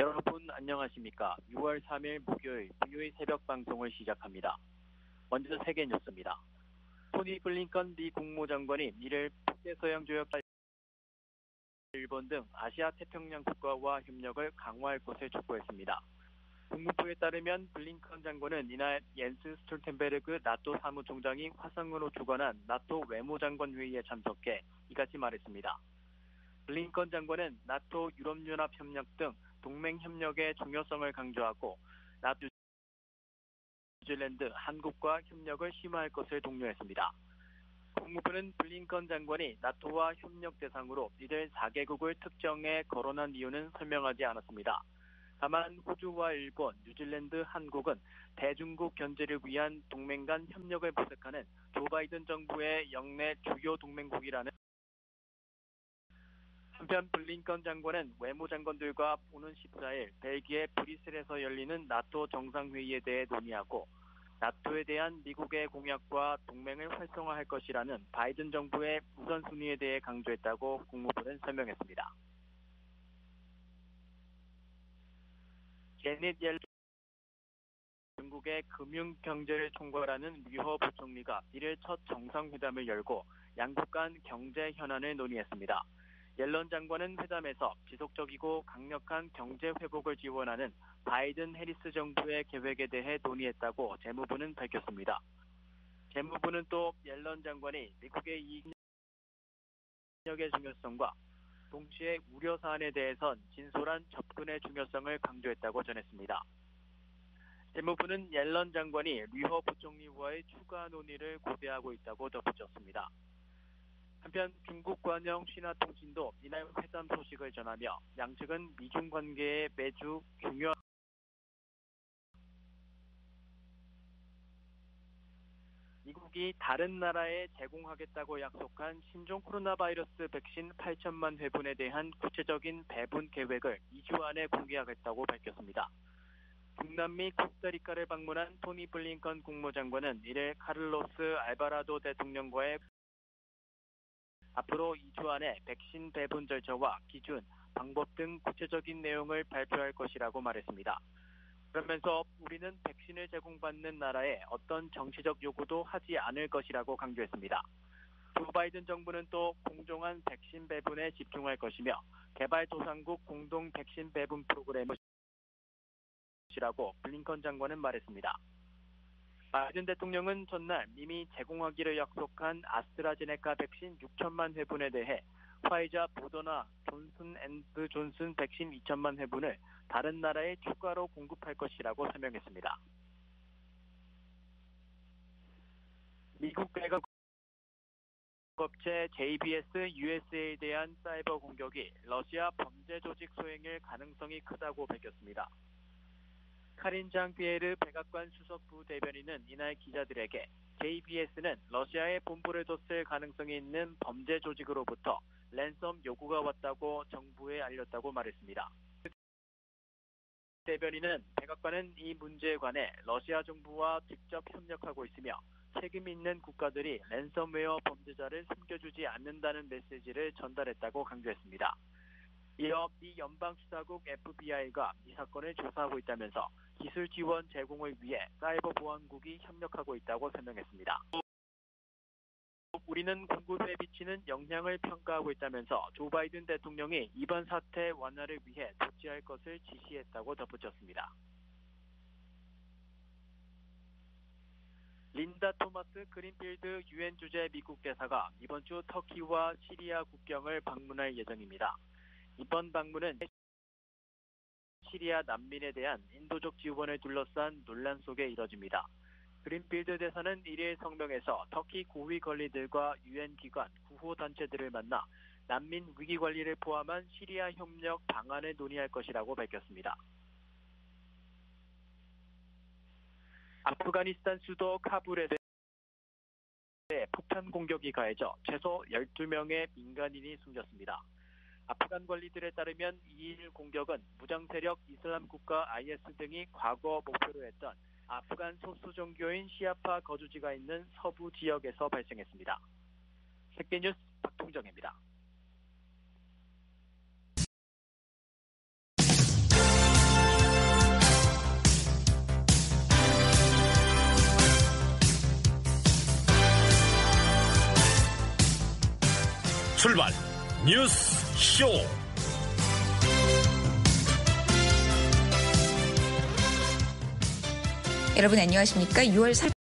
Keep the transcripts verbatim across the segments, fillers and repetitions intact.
여러분 안녕하십니까? 유월 삼일 목요일 비오이 새벽 방송을 시작합니다. 먼저 세계 뉴스입니다. 토니 블링컨 미 국무장관이 이를 북대서양 조약 일본 등 아시아 태평양 국가와 협력을 강화할 것을 촉구했습니다. 국무부에 따르면 블링컨 장관은 이날 옌스 스톨텐베르그 나토 사무총장이 화상으로 주관한 나토 외무장관 회의에 참석해 이같이 말했습니다. 블링컨 장관은 나토 유럽연합 협력 등 동맹 협력의 중요성을 강조하고 나토 뉴질랜드, 한국과 협력을 심화할 것을 독려했습니다. 국무부는 블링컨 장관이 나토와 협력 대상으로 이들 사 개국을 특정해 거론한 이유는 설명하지 않았습니다. 다만 호주와 일본, 뉴질랜드, 한국은 대중국 견제를 위한 동맹 간 협력을 모색하는 조 바이든 정부의 역내 주요 동맹국이라는. 한편 블링컨 장관은 외무장관들과 오는 십사일 벨기에 브뤼셀에서 열리는 나토 정상회의에 대해 논의하고 나토에 대한 미국의 공약과 동맹을 활성화할 것이라는 바이든 정부의 우선순위에 대해 강조했다고 국무부는 설명했습니다. 제닛 옐런 중국의 금융 경제를 총괄하는 류허 부총리가 이를 첫 정상회담을 열고 양국 간 경제 현안을 논의했습니다. 옐런 장관은 회담에서 지속적이고 강력한 경제 회복을 지원하는 바이든 해리스 정부의 계획에 대해 논의했다고 재무부는 밝혔습니다. 재무부는 또 옐런 장관이 미국의 이익력의 중요성과 동시에 우려 사안에 대해선 진솔한 접근의 중요성을 강조했다고 전했습니다. 재무부는 옐런 장관이 류허 부총리와의 추가 논의를 고대하고 있다고 덧붙였습니다. 한편 중국 관영 신화통신도 이날 회담 소식을 전하며 양측은 미중 관계에 매주 중요한 미국이 다른 나라에 제공하겠다고 약속한 신종 코로나 바이러스 백신 팔천만 회분에 대한 구체적인 배분 계획을 이 주 안에 공개하겠다고 밝혔습니다. 중남미 코스타리카를 방문한 토니 블링컨 국무장관은 이를 카를로스 알바라도 대통령과의 앞으로 이 주 안에 백신 배분 절차와 기준, 방법 등 구체적인 내용을 발표할 것이라고 말했습니다. 그러면서 우리는 백신을 제공받는 나라에 어떤 정치적 요구도 하지 않을 것이라고 강조했습니다. 조 바이든 정부는 또 공정한 백신 배분에 집중할 것이며 개발도상국 공동 백신 배분 프로그램을 이라고 블링컨 장관은 말했습니다. 바이든 대통령은 전날 이미 제공하기로 약속한 아스트라제네카 백신 육천만 회분에 대해 화이자, 모더나, 존슨 앤드 존슨 백신 이천만 회분을 다른 나라에 추가로 공급할 것이라고 설명했습니다. 미국 백악관 업체 제이비에스 유에스에이에 대한 사이버 공격이 러시아 범죄 조직 소행일 가능성이 크다고 밝혔습니다. 카린 장 피에르 백악관 수석부 대변인은 이날 기자들에게 제이비에스는 러시아에 본부를 뒀을 가능성이 있는 범죄 조직으로부터 랜섬 요구가 왔다고 정부에 알렸다고 말했습니다. 대변인은 백악관은 이 문제에 관해 러시아 정부와 직접 협력하고 있으며 책임 있는 국가들이 랜섬웨어 범죄자를 숨겨주지 않는다는 메시지를 전달했다고 강조했습니다. 이어 미 연방수사국 에프비아이가 이 사건을 조사하고 있다면서 기술 지원 제공을 위해 사이버 보안국이 협력하고 있다고 설명했습니다. 우리는 공급에 미치는 영향을 평가하고 있다면서 조 바이든 대통령이 이번 사태 완화를 위해 조치할 것을 지시했다고 덧붙였습니다. 린다 토마스 그린필드 유엔 주재 미국 대사가 이번 주 터키와 시리아 국경을 방문할 예정입니다. 이번 방문은 시리아 난민에 대한 인도적 지원을 둘러싼 논란 속에 이뤄집니다. 그린필드 대사는 일일 성명에서 터키 고위 관리들과 유엔 기관, 구호단체들을 만나 난민 위기 관리를 포함한 시리아 협력 방안을 논의할 것이라고 밝혔습니다. 아프가니스탄 수도 카불에서 폭탄 공격이 가해져 최소 열두 명의 민간인이 숨졌습니다. 아프간 관리들에 따르면 이일 공격은 무장 세력 이슬람 국가 아이에스 등이 과거 목표로 했던 아프간 소수 종교인 시아파 거주지가 있는 서부 지역에서 발생했습니다. 세계뉴스 박통정입니다. 출발 뉴스 쇼. 여러분 안녕하십니까? 유월 삼일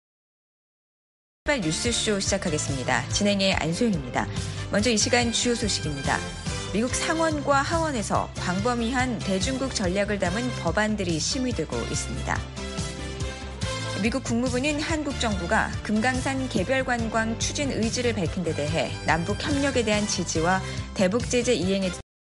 뉴스쇼 시작하겠습니다. 진행의 안소영입니다. 먼저 이 시간 주요 소식입니다. 미국 상원과 하원에서 광범위한 대중국 전략을 담은 법안들이 심의되고 있습니다. 미국 국무부는 한국 정부가 금강산 개별관광 추진 의지를 밝힌 데 대해 남북 협력에 대한 지지와 대북 제재 이행에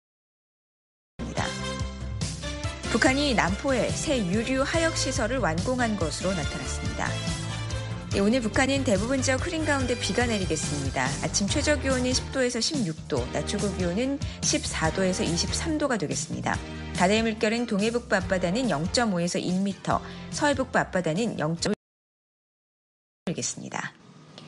북한이 남포에 새 유류 하역 시설을 완공한 것으로 나타났습니다. 오늘 북한은 대부분 지역 흐린 가운데 비가 내리겠습니다. 아침 최저 기온은 십 도에서 십육 도, 낮 최고 기온은 십사 도에서 이십삼 도가 되겠습니다. 바다의 물결은 동해북부 앞바다는 영 점 오에서 일 미터, 서해북부 앞바다는 영 점 오 일겠습니다.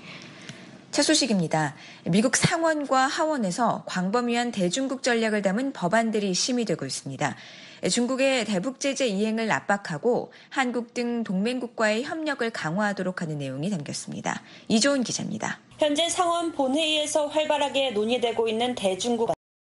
첫 소식입니다. 미국 상원과 하원에서 광범위한 대중국 전략을 담은 법안들이 심의되고 있습니다. 중국의 대북 제재 이행을 압박하고 한국 등 동맹국과의 협력을 강화하도록 하는 내용이 담겼습니다. 이조은 기자입니다. 현재 상원 본회의에서 활발하게 논의되고 있는 대중국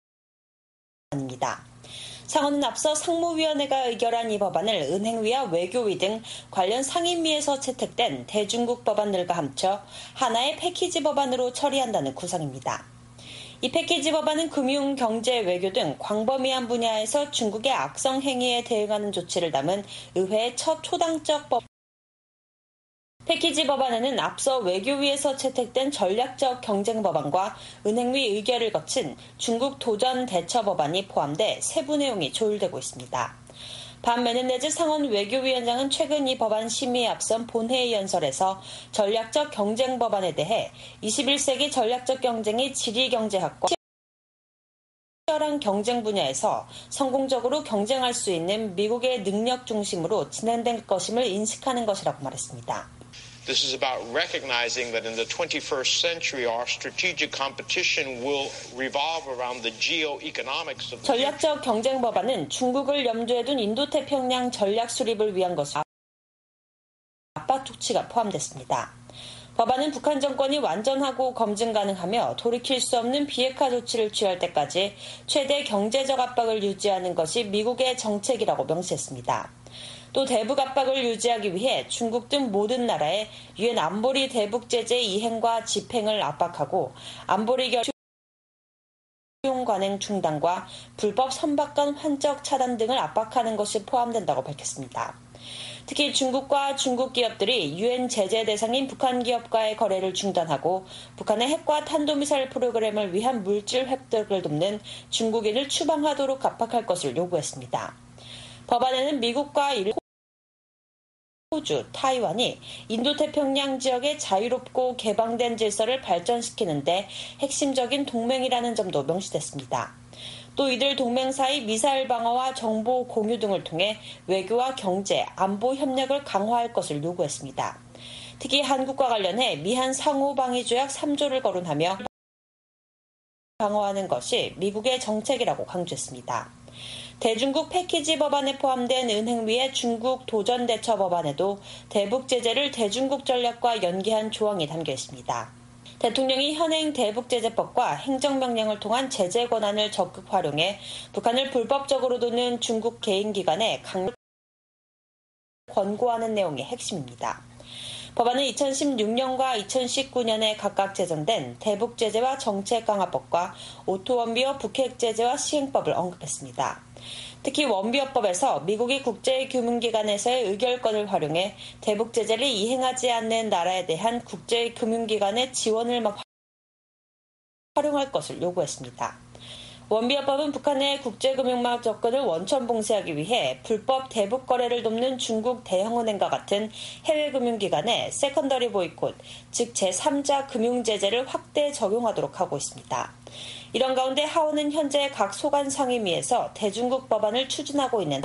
법안입니다. 상원은 앞서 상무위원회가 의결한 이 법안을 은행위와 외교위 등 관련 상임위에서 채택된 대중국 법안들과 합쳐 하나의 패키지 법안으로 처리한다는 구성입니다. 이 패키지 법안은 금융, 경제, 외교 등 광범위한 분야에서 중국의 악성 행위에 대응하는 조치를 담은 의회의 첫 초당적 법. 패키지 법안에는 앞서 외교위에서 채택된 전략적 경쟁 법안과 은행위 의결을 거친 중국 도전 대처 법안이 포함돼 세부 내용이 조율되고 있습니다. 반 메네데즈 상원 외교위원장은 최근 이 법안 심의에 앞선 본회의 연설에서 전략적 경쟁 법안에 대해 이십일 세기 전략적 경쟁이 지리경제학과 치열한 경쟁 분야에서 성공적으로 경쟁할 수 있는 미국의 능력 중심으로 진행될 것임을 인식하는 것이라고 말했습니다. This is about recognizing that in the twenty-first century our strategic competition will revolve around the geoeconomics of 전략적 경쟁 법안은 중국을 염두에 둔 인도태평양 전략 수립을 위한 것으로 압박 조치가 포함됐습니다. 법안은 북한 정권이 완전하고 검증 가능하며 돌이킬 수 없는 비핵화 조치를 취할 때까지 최대 경제적 압박을 유지하는 것이 미국의 정책이라고 명시했습니다. 또 대북 압박을 유지하기 위해 중국 등 모든 나라에 유엔 안보리 대북 제재 이행과 집행을 압박하고 안보리 결의 수용 관행 중단과 불법 선박간 환적 차단 등을 압박하는 것이 포함된다고 밝혔습니다. 특히 중국과 중국 기업들이 유엔 제재 대상인 북한 기업과의 거래를 중단하고 북한의 핵과 탄도미사일 프로그램을 위한 물질 획득을 돕는 중국인을 추방하도록 압박할 것을 요구했습니다. 법안에는 미국과 일본, 호주, 타이완이 인도태평양 지역의 자유롭고 개방된 질서를 발전시키는 데 핵심적인 동맹이라는 점도 명시됐습니다. 또 이들 동맹 사이 미사일 방어와 정보 공유 등을 통해 외교와 경제, 안보 협력을 강화할 것을 요구했습니다. 특히 한국과 관련해 미한 상호방위조약 삼 조를 거론하며 방어하는 것이 미국의 정책이라고 강조했습니다. 대중국 패키지 법안에 포함된 은행위의 중국 도전 대처 법안에도 대북 제재를 대중국 전략과 연계한 조항이 담겨 있습니다. 대통령이 현행 대북제재법과 행정명령을 통한 제재 권한을 적극 활용해 북한을 불법적으로 도는 중국 개인기관에 강력 권고하는 내용이 핵심입니다. 법안은 이천십육 년과 이천십구 년에 각각 제정된 대북제재와 정책강화법과 오토원비어 북핵제재와 시행법을 언급했습니다. 특히 원비어법에서 미국이 국제금융기관에서의 의결권을 활용해 대북제재를 이행하지 않는 나라에 대한 국제금융기관의 지원을 활용할 것을 요구했습니다. 원비어법은 북한의 국제금융망 접근을 원천 봉쇄하기 위해 불법 대북 거래를 돕는 중국 대형은행과 같은 해외금융기관에 세컨더리 보이콧, 즉 제삼자 금융제재를 확대 적용하도록 하고 있습니다. 이런 가운데 하원은 현재 각 소관 상임위에서 대중국 법안을 추진하고 있는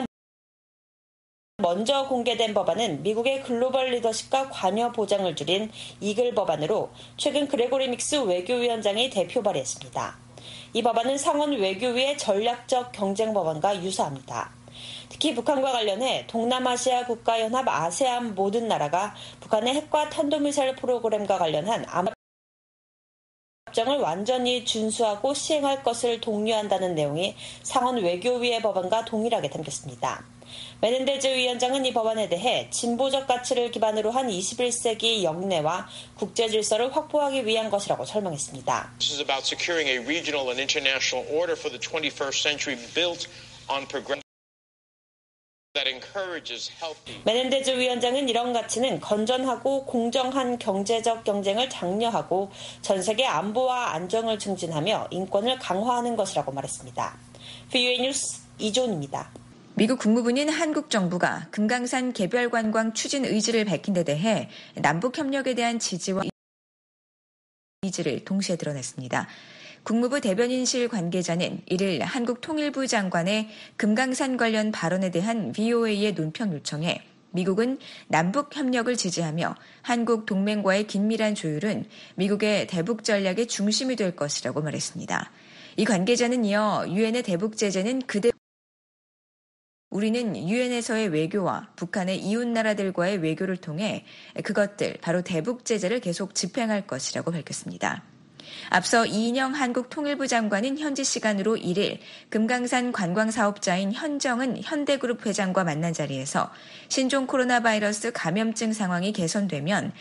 먼저 공개된 법안은 미국의 글로벌 리더십과 관여 보장을 줄인 이글 법안으로 최근 그레고리 믹스 외교위원장이 대표 발의했습니다. 이 법안은 상원 외교위의 전략적 경쟁 법안과 유사합니다. 특히 북한과 관련해 동남아시아 국가연합 아세안 모든 나라가 북한의 핵과 탄도미사일 프로그램과 관련한 협정을 완전히 준수하고 시행할 것을 독려한다는 내용이 상원 외교위의 법안과 동일하게 담겼습니다. 메넨데즈 위원장은 이 법안에 대해 진보적 가치를 기반으로 한 이십일 세기 영내와 국제 질서를 확보하기 위한 것이라고 설명했습니다. This is about securing a regional and international order for the twenty-first century built on progressive that encourages healthy. 메넨데즈 위원장은 이런 가치는 건전하고 공정한 경제적 경쟁을 장려하고 전 세계 안보와 안정을 증진하며 인권을 강화하는 것이라고 말했습니다. 브이오에이 뉴스 이존입니다. 미국 국무부는 한국 정부가 금강산 개별 관광 추진 의지를 밝힌 데 대해 남북 협력에 대한 지지와 의지를 동시에 드러냈습니다. 국무부 대변인실 관계자는 이를 한국 통일부 장관의 금강산 관련 발언에 대한 브이오에이의 논평 요청에 미국은 남북 협력을 지지하며 한국 동맹과의 긴밀한 조율은 미국의 대북 전략의 중심이 될 것이라고 말했습니다. 이 관계자는 이어 유엔의 대북 제재는 그대로 우리는 유엔에서의 외교와 북한의 이웃 나라들과의 외교를 통해 그것들 바로 대북 제재를 계속 집행할 것이라고 밝혔습니다. 앞서 이인영 한국 통일부 장관은 현지 시간으로 일 일 금강산 관광사업자인 현정은 현대그룹 회장과 만난 자리에서 신종 코로나 바이러스 감염증 상황이 개선되면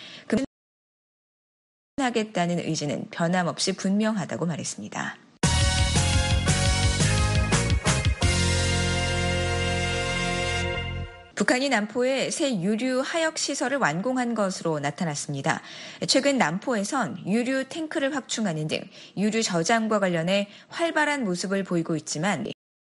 금하겠다는 의지는 변함없이 분명하다고 말했습니다. 북한이 남포에 새 유류 하역 시설을 완공한 것으로 나타났습니다. 최근 남포에선 유류 탱크를 확충하는 등 유류 저장과 관련해 활발한 모습을 보이고 있지만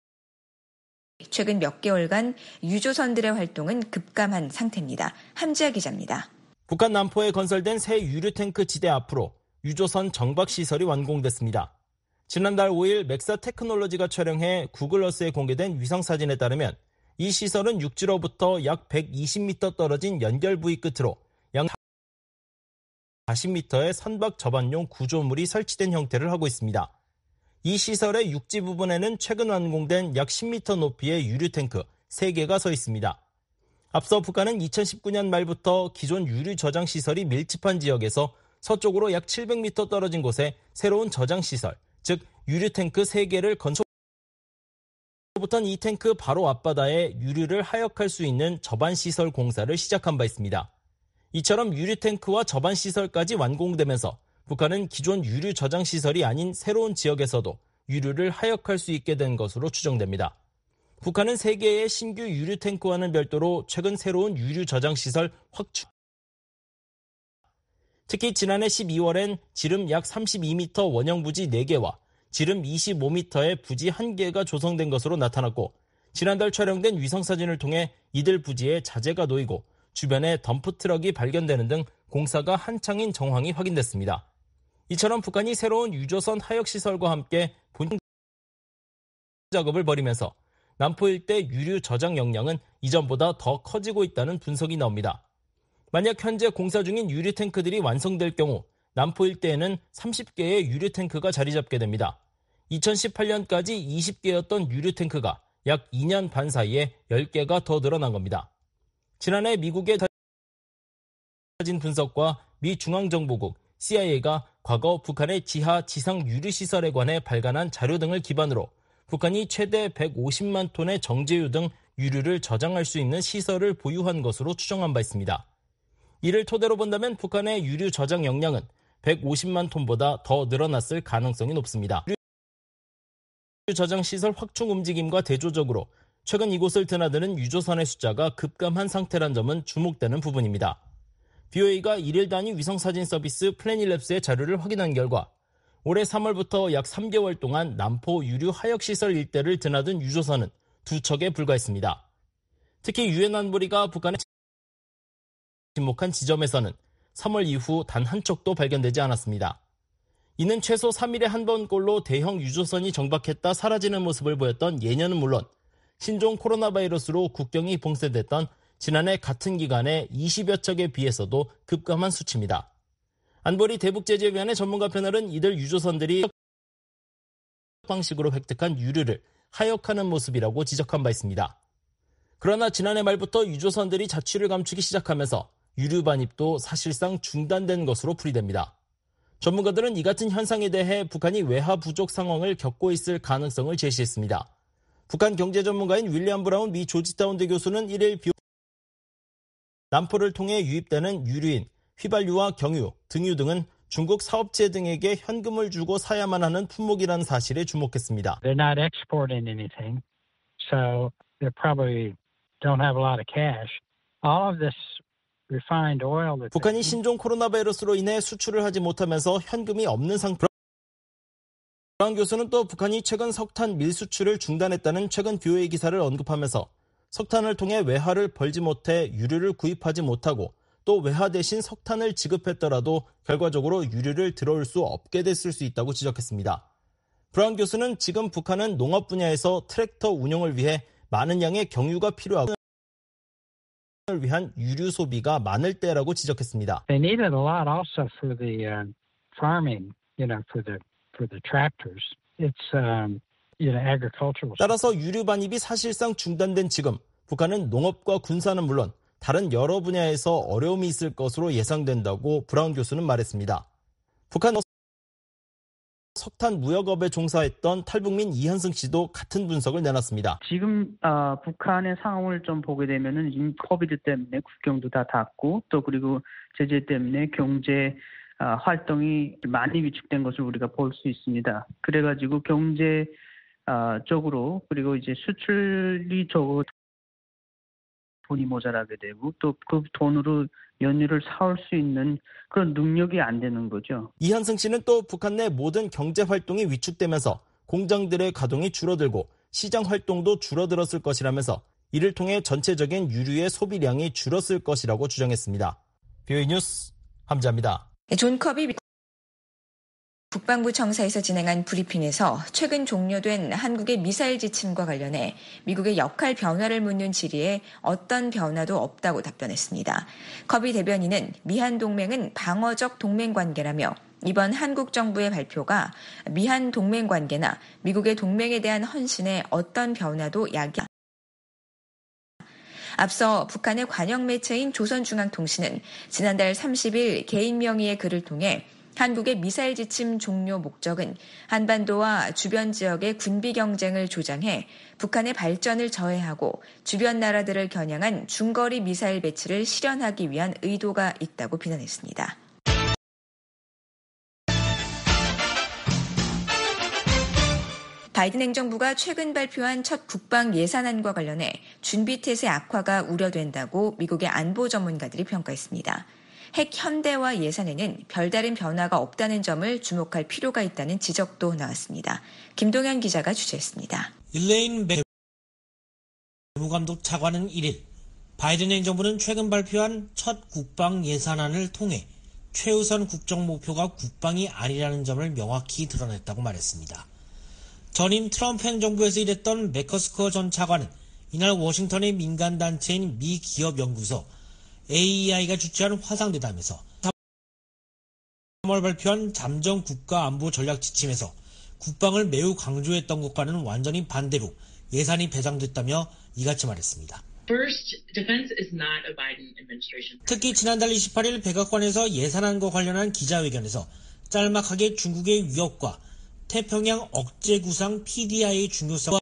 최근 몇 개월간 유조선들의 활동은 급감한 상태입니다. 함지아 기자입니다. 북한 남포에 건설된 새 유류 탱크 지대 앞으로 유조선 정박 시설이 완공됐습니다. 지난달 오 일 맥사 테크놀로지가 촬영해 구글어스에 공개된 위성사진에 따르면 이 시설은 육지로부터 약 백이십 미터 떨어진 연결 부위 끝으로 약 사십 미터의 선박 접안용 구조물이 설치된 형태를 하고 있습니다. 이 시설의 육지 부분에는 최근 완공된 약 십 미터 높이의 유류 탱크 세 개가 서 있습니다. 앞서 북한은 이천십구 년 말부터 기존 유류 저장 시설이 밀집한 지역에서 서쪽으로 약 칠백 미터 떨어진 곳에 새로운 저장 시설, 즉 유류 탱크 세 개를 건설 부터는 이 탱크 바로 앞바다에 유류를 하역할 수 있는 접안시설 공사를 시작한 바 있습니다. 이처럼 유류 탱크와 접안시설까지 완공되면서 북한은 기존 유류 저장시설이 아닌 새로운 지역에서도 유류를 하역할 수 있게 된 것으로 추정됩니다. 북한은 세 개의 신규 유류 탱크와는 별도로 최근 새로운 유류 저장시설 확충. 특히 지난해 십이월엔 지름 약 삼십이 미터 원형 부지 네 개와 지름 이십오 미터의 부지 한 개가 조성된 것으로 나타났고 지난달 촬영된 위성사진을 통해 이들 부지에 자재가 놓이고 주변에 덤프트럭이 발견되는 등 공사가 한창인 정황이 확인됐습니다. 이처럼 북한이 새로운 유조선 하역시설과 함께 본격 작업을 벌이면서 남포 일대 유류 저장 역량은 이전보다 더 커지고 있다는 분석이 나옵니다. 만약 현재 공사 중인 유류 탱크들이 완성될 경우 남포 일대에는 서른 개의 유류 탱크가 자리 잡게 됩니다. 이천십팔 년까지 이십 개였던 유류 탱크가 약 이 년 반 사이에 열 개가 더 늘어난 겁니다. 지난해 미국의 사진 분석과 미 중앙정보국 씨아이에이가 과거 북한의 지하 지상 유류 시설에 관해 발간한 자료 등을 기반으로 북한이 최대 백오십만 톤의 정제유 등 유류를 저장할 수 있는 시설을 보유한 것으로 추정한 바 있습니다. 이를 토대로 본다면 북한의 유류 저장 역량은 백오십만 톤보다 더 늘어났을 가능성이 높습니다. 유류 저장 시설 확충 움직임과 대조적으로 최근 이곳을 드나드는 유조선의 숫자가 급감한 상태란 점은 주목되는 부분입니다. 브이오에이가 일일 단위 위성사진 서비스 플래닛랩스의 자료를 확인한 결과 올해 삼월부터 약 삼 개월 동안 남포 유류 하역시설 일대를 드나든 유조선은 두 척에 불과했습니다. 특히 유엔 안보리가 북한에 침묵한 지점에서는 삼월 이후 단 한 척도 발견되지 않았습니다. 이는 최소 삼 일에 한 번꼴로 대형 유조선이 정박했다 사라지는 모습을 보였던 예년은 물론 신종 코로나 바이러스로 국경이 봉쇄됐던 지난해 같은 기간에 이십여 척에 비해서도 급감한 수치입니다. 안보리 대북제재위원회 전문가 패널은 이들 유조선들이 방식으로 획득한 유류를 하역하는 모습이라고 지적한 바 있습니다. 그러나 지난해 말부터 유조선들이 자취를 감추기 시작하면서 유류 반입도 사실상 중단된 것으로 풀이됩니다. 전문가들은 이 같은 현상에 대해 북한이 외화 부족 상황을 겪고 있을 가능성을 제시했습니다. 북한 경제 전문가인 윌리엄 브라운 미 조지타운대 교수는 일일 비 남포를 통해 유입되는 유류인 휘발유와 경유, 등유 등은 중국 사업체 등에게 현금을 주고 사야만 하는 품목이라는 사실에 주목했습니다. They're not exporting anything, so they probably don't have a lot of cash. All of this refined oil that 북한이 신종 코로나 바이러스로 인해 수출을 하지 못하면서 현금이 없는 상태. 브라운 교수는 또 북한이 최근 석탄 밀수출을 중단했다는 최근 비오에이 기사를 언급하면서 석탄을 통해 외화를 벌지 못해 유류를 구입하지 못하고 또 외화 대신 석탄을 지급했더라도 결과적으로 유류를 들어올 수 없게 됐을 수 있다고 지적했습니다. 브라운 교수는 지금 북한은 농업 분야에서 트랙터 운용을 위해 많은 양의 경유가 필요하고 을 위한 유류 소비가 많을 때라고 지적했습니다. They needed a lot also for the uh, farming, you know, for the for the tractors. It's um, you know, agricultural. 따라서 유류 반입이 사실상 중단된 지금 북한은 농업과 군사는 물론 다른 여러 분야에서 어려움이 있을 것으로 예상된다고 브라운 교수는 말했습니다. 북한 석탄 무역업에 종사했던 탈북민 이현승 씨도 같은 분석을 내놨습니다. 지금 어, 북한의 상황을 좀 보게 되면은 이미 코비드 때문에 국경도 다 닫고 또 그리고 제재 때문에 경제 어, 활동이 많이 위축된 것을 우리가 볼 수 있습니다. 그래가지고 경제 어, 쪽으로 그리고 이제 수출이 적어 돈이 모자라게 되고 또 그 돈으로 연유를 사올 수 있는 그런 능력이 안 되는 거죠. 이현승 씨는 또 북한 내 모든 경제 활동이 위축되면서 공장들의 가동이 줄어들고 시장 활동도 줄어들었을 것이라면서 이를 통해 전체적인 유류의 소비량이 줄었을 것이라고 주장했습니다. 비오에이 뉴스 함자입니다. 존 커비 국방부 청사에서 진행한 브리핑에서 최근 종료된 한국의 미사일 지침과 관련해 미국의 역할 변화를 묻는 질의에 어떤 변화도 없다고 답변했습니다. 커비 대변인은 미한 동맹은 방어적 동맹 관계라며 이번 한국 정부의 발표가 미한 동맹 관계나 미국의 동맹에 대한 헌신에 어떤 변화도 야기합니다. 앞서 북한의 관영 매체인 조선중앙통신은 지난달 삼십일 개인 명의의 글을 통해 한국의 미사일 지침 종료 목적은 한반도와 주변 지역의 군비 경쟁을 조장해 북한의 발전을 저해하고 주변 나라들을 겨냥한 중거리 미사일 배치를 실현하기 위한 의도가 있다고 비난했습니다. 바이든 행정부가 최근 발표한 첫 국방 예산안과 관련해 준비태세 악화가 우려된다고 미국의 안보 전문가들이 평가했습니다. 핵 현대화 예산에는 별다른 변화가 없다는 점을 주목할 필요가 있다는 지적도 나왔습니다. 김동현 기자가 취재했습니다. 일레인 외무감독 차관은 일일 바이든 행정부는 최근 발표한 첫 국방 예산안을 통해 최우선 국정 목표가 국방이 아니라는 점을 명확히 드러냈다고 말했습니다. 전임 트럼프 행정부에서 일했던 매커스커 전 차관은 이날 워싱턴의 민간단체인 미기업연구소 에이이아이가 주최한 화상대담에서 삼월 발표한 잠정 국가안보 전략 지침에서 국방을 매우 강조했던 것과는 완전히 반대로 예산이 배정됐다며 이같이 말했습니다. First, defense is not a Biden administration. 특히 지난달 이십팔일 백악관에서 예산안과 관련한 기자회견에서 짤막하게 중국의 위협과 태평양 억제 구상 피디아이의 중요성과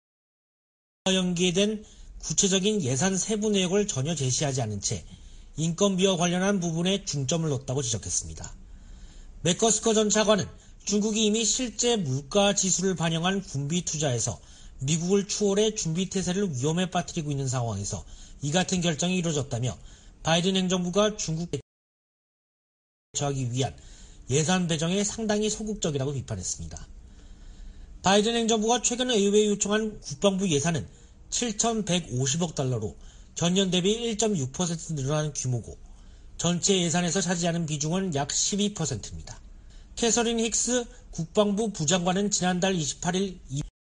연계된 구체적인 예산 세부 내역을 전혀 제시하지 않은 채 인건비와 관련한 부분에 중점을 뒀다고 지적했습니다. 매커스커 전 차관은 중국이 이미 실제 물가 지수를 반영한 군비 투자에서 미국을 추월해 준비태세를 위험에 빠뜨리고 있는 상황에서 이 같은 결정이 이루어졌다며 바이든 행정부가 중국에 대처하기 위한 예산 배정에 상당히 소극적이라고 비판했습니다. 바이든 행정부가 최근 의회에 요청한 국방부 예산은 칠천백오십억 달러로 전년 대비 일 점 육 퍼센트 늘어난 규모고 전체 예산에서 차지하는 비중은 약 십이 퍼센트입니다. 캐서린 힉스 국방부 부장관은 지난달 이십팔일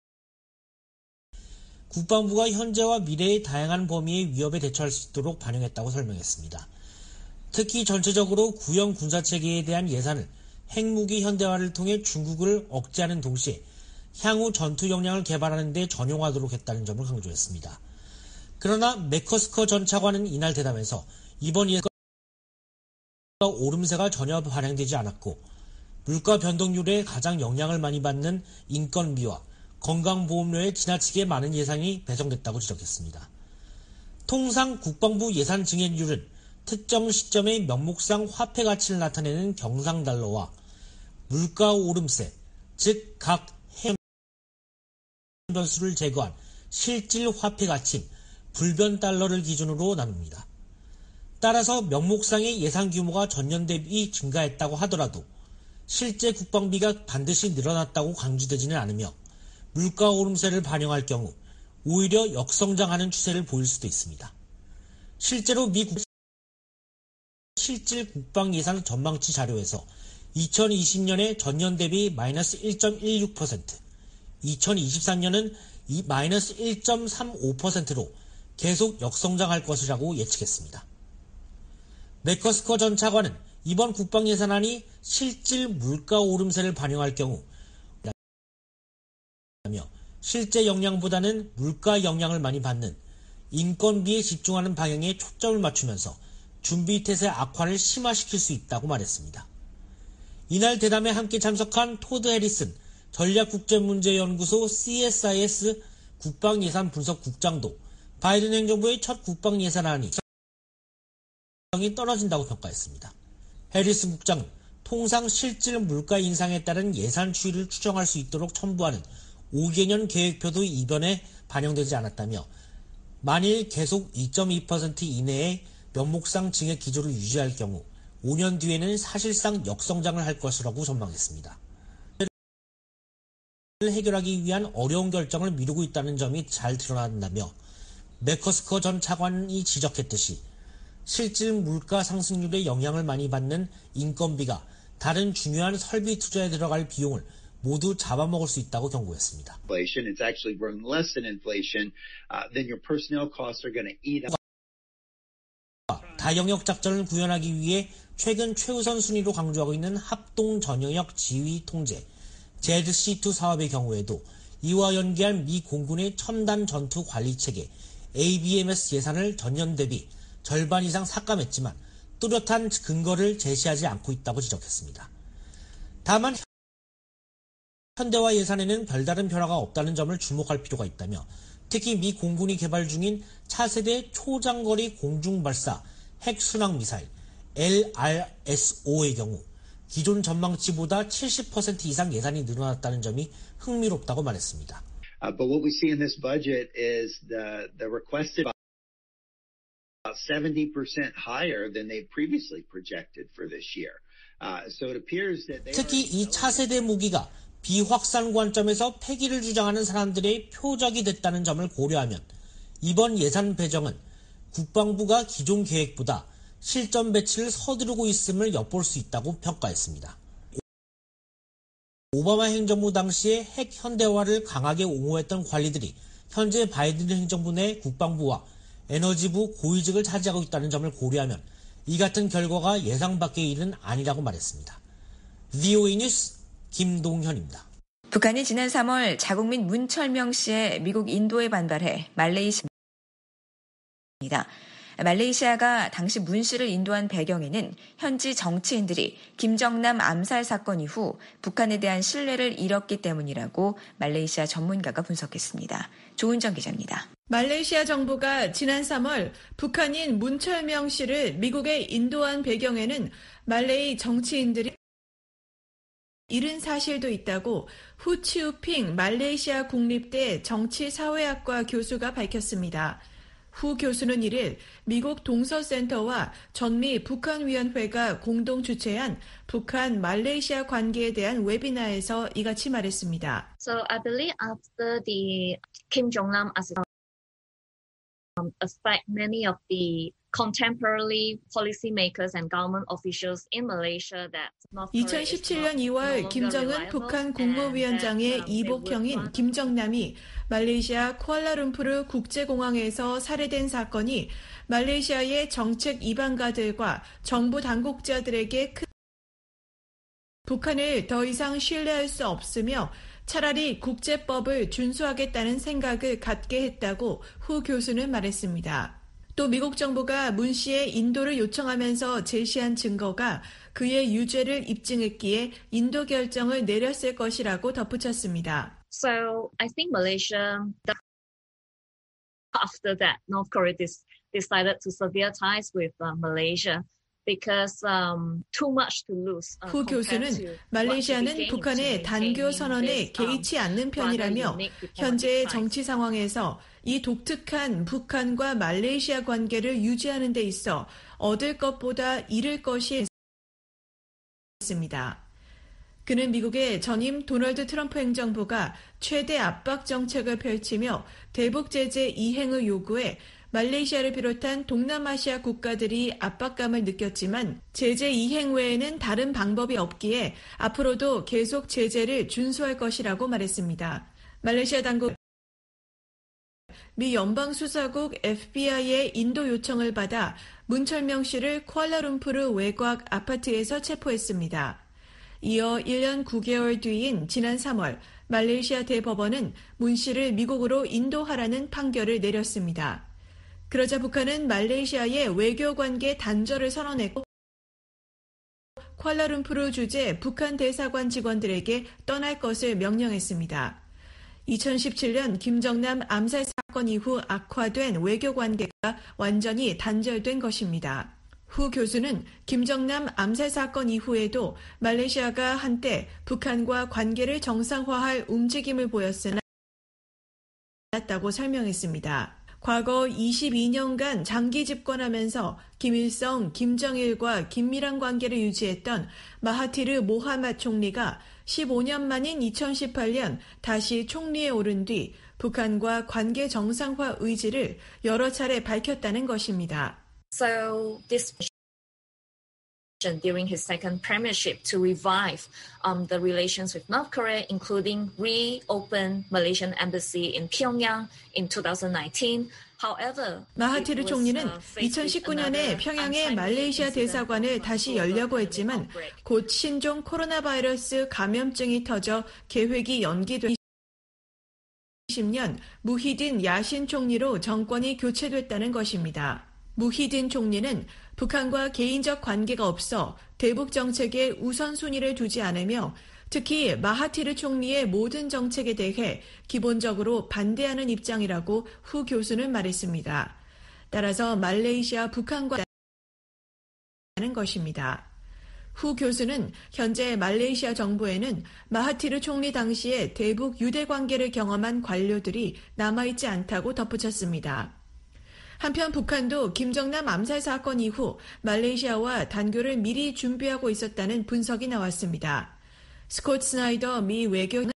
국방부가 현재와 미래의 다양한 범위의 위협에 대처할 수 있도록 반영했다고 설명했습니다. 특히 전체적으로 구형 군사체계에 대한 예산을 핵무기 현대화를 통해 중국을 억제하는 동시에 향후 전투 역량을 개발하는 데 전용하도록 했다는 점을 강조했습니다. 그러나 매커스커 전 차관은 이날 대담에서 이번 예산과 오름세가 전혀 반영되지 않았고 물가 변동률에 가장 영향을 많이 받는 인건비와 건강보험료에 지나치게 많은 예산이 배정됐다고 지적했습니다. 통상 국방부 예산 증액률은 특정 시점의 명목상 화폐 가치를 나타내는 경상달러와 물가 오름세, 즉 각 해외 변수를 제거한 실질 화폐 가치인 불변 달러를 기준으로 나눕니다. 따라서 명목상의 예산 규모가 전년 대비 증가했다고 하더라도 실제 국방비가 반드시 늘어났다고 강조되지는 않으며 물가 오름세를 반영할 경우 오히려 역성장하는 추세를 보일 수도 있습니다. 실제로 미 국 실질 국방 예산 전망치 자료에서 이천이십 년에 전년 대비 마이너스 일 점 일육 퍼센트, 이천이십삼 년은 마이너스 일 점 삼오 퍼센트로 계속 역성장할 것이라고 예측했습니다. 맥커스커 전 차관은 이번 국방 예산안이 실질 물가 오름세를 반영할 경우 실제 영향보다는 물가 영향을 많이 받는 인건비에 집중하는 방향에 초점을 맞추면서 준비태세 악화를 심화시킬 수 있다고 말했습니다. 이날 대담에 함께 참석한 토드 해리슨 전략국제문제연구소 씨에스아이에스 국방예산 분석국장도 바이든 행정부의 첫 국방예산안이 이 떨어진다고 평가했습니다. 해리슨 국장은 통상 실질 물가 인상에 따른 예산 추이를 추정할 수 있도록 첨부하는 오 개년 계획표도 이번에 반영되지 않았다며 만일 계속 이 점 이 퍼센트 이내의 명목상 증액 기조를 유지할 경우 오 년 뒤에는 사실상 역성장을 할 것이라고 전망했습니다. 해결하기 위한 어려운 결정을 미루고 있다는 점이 잘 드러난다며 맥커스커 전 차관이 지적했듯이 실질 물가 상승률에 영향을 많이 받는 인건비가 다른 중요한 설비 투자에 들어갈 비용을 모두 잡아먹을 수 있다고 경고했습니다. It's actually growing less than inflation. Uh, then your personnel costs are going to eat up. 다영역 작전을 구현하기 위해 최근 최우선 순위로 강조하고 있는 합동 전영역 지휘 통제 제드씨 투 사업의 경우에도 이와 연계한 미 공군의 첨단 전투 관리 체계 에이비엠에스 예산을 전년 대비 절반 이상 삭감했지만 뚜렷한 근거를 제시하지 않고 있다고 지적했습니다. 다만 현대화 예산에는 별다른 변화가 없다는 점을 주목할 필요가 있다며 특히 미 공군이 개발 중인 차세대 초장거리 공중발사 핵순항미사일 엘알에스오의 경우 기존 전망치보다 칠십 퍼센트 이상 예산이 늘어났다는 점이 흥미롭다고 말했습니다. Uh, but what we see in this budget is the, the requested about seventy percent higher than they previously projected for this year. Uh, so it appears that they 특히 이 차세대 무기가 비확산 관점에서 폐기를 주장하는 사람들의 표적이 됐다는 점을 고려하면 이번 예산 배정은 국방부가 기존 계획보다 실전 배치를 서두르고 있음을 엿볼 수 있다고 평가했습니다. 오바마 행정부 당시에 핵 현대화를 강하게 옹호했던 관리들이 현재 바이든 행정부 내 국방부와 에너지부 고위직을 차지하고 있다는 점을 고려하면 이 같은 결과가 예상 밖의 일은 아니라고 말했습니다. 브이오에이 뉴스 김동현입니다. 북한이 지난 삼월 자국민 문철명 씨의 미국 인도에 반발해 말레이시아입니다. 말레이시아가 당시 문 씨를 인도한 배경에는 현지 정치인들이 김정남 암살 사건 이후 북한에 대한 신뢰를 잃었기 때문이라고 말레이시아 전문가가 분석했습니다. 조은정 기자입니다. 말레이시아 정부가 지난 삼월 북한인 문철명 씨를 미국에 인도한 배경에는 말레이 정치인들이 이른 사실도 있다고 후치우핑 말레이시아 국립대 정치사회학과 교수가 밝혔습니다. 후 교수는 일 일 미국 동서센터와 전미 북한위원회가 공동 주최한 북한 말레이시아 관계에 대한 웨비나에서 이같이 말했습니다. So I believe after the Kim Jong-nam um, affect many of the contemporary policymakers and government officials in Malaysia that 이천십칠 년 이월 김정은 북한 국무위원장의 이복형인 김정남이 말레이시아 쿠알라룸푸르 국제공항에서 살해된 사건이 말레이시아의 정책 이방가들과 정부 당국자들에게 큰 북한을 더 이상 신뢰할 수 없으며 차라리 국제법을 준수하겠다는 생각을 갖게 했다고 후 교수는 말했습니다. 또 미국 정부가 문 씨의 인도를 요청하면서 제시한 증거가 그의 유죄를 입증했기에 인도 결정을 내렸을 것이라고 덧붙였습니다. So I think Malaysia, after that, North Korea decided to sever ties with uh, Malaysia. Because, um, too much to lose, uh, 후 교수는 말레이시아는 북한의 단교 선언에 개의치 않는 편이라며 현재의 정치 상황에서 이 독특한 북한과 말레이시아 관계를 유지하는 데 있어 얻을 것보다 잃을 것이 있습니다. 그는 미국의 전임 도널드 트럼프 행정부가 최대 압박 정책을 펼치며 대북 제재 이행을 요구해 말레이시아를 비롯한 동남아시아 국가들이 압박감을 느꼈지만 제재 이행 외에는 다른 방법이 없기에 앞으로도 계속 제재를 준수할 것이라고 말했습니다. 말레이시아 당국 미 연방수사국 에프비아이의 인도 요청을 받아 문철명 씨를 쿠알라룸푸르 외곽 아파트에서 체포했습니다. 이어 일 년 구 개월 뒤인 지난 삼월 말레이시아 대법원은 문 씨를 미국으로 인도하라는 판결을 내렸습니다. 그러자 북한은 말레이시아의 외교관계 단절을 선언했고 쿠알라룸푸르 주재 북한 대사관 직원들에게 떠날 것을 명령했습니다. 이천십칠 년 김정남 암살 사건 이후 악화된 외교관계가 완전히 단절된 것입니다. 후 교수는 김정남 암살 사건 이후에도 말레이시아가 한때 북한과 관계를 정상화할 움직임을 보였으나 않았다고 설명했습니다. 과거 이십이 년간 장기 집권하면서 김일성, 김정일과 긴밀한 관계를 유지했던 마하티르 모하맛 총리가 십오 년 만인 이천십팔 년 다시 총리에 오른 뒤 북한과 관계 정상화 의지를 여러 차례 밝혔다는 것입니다. So this during his second premiership to revive um, the relations with North Korea, including reopen Malaysian embassy in Pyongyang in twenty nineteen. However, 마하티르 총리는 이천십구 년에 평양의 말레이시아 대사관을 다시 열려고 했지만 곧 신종 코로나 바이러스 감염증이 터져 계획이 연기돼 이십 년 무히딘 야신 총리로 정권이 교체됐다는 것입니다. 무히딘 총리는 북한과 개인적 관계가 없어 대북 정책에 우선순위를 두지 않으며 특히 마하티르 총리의 모든 정책에 대해 기본적으로 반대하는 입장이라고 후 교수는 말했습니다. 따라서 말레이시아 북한과 하는 것입니다. 후 교수는 현재 말레이시아 정부에는 마하티르 총리 당시에 대북 유대 관계를 경험한 관료들이 남아있지 않다고 덧붙였습니다. 한편 북한도 김정남 암살 사건 이후 말레이시아와 단교를 미리 준비하고 있었다는 분석이 나왔습니다. 스콧 스나이더 미 외교관은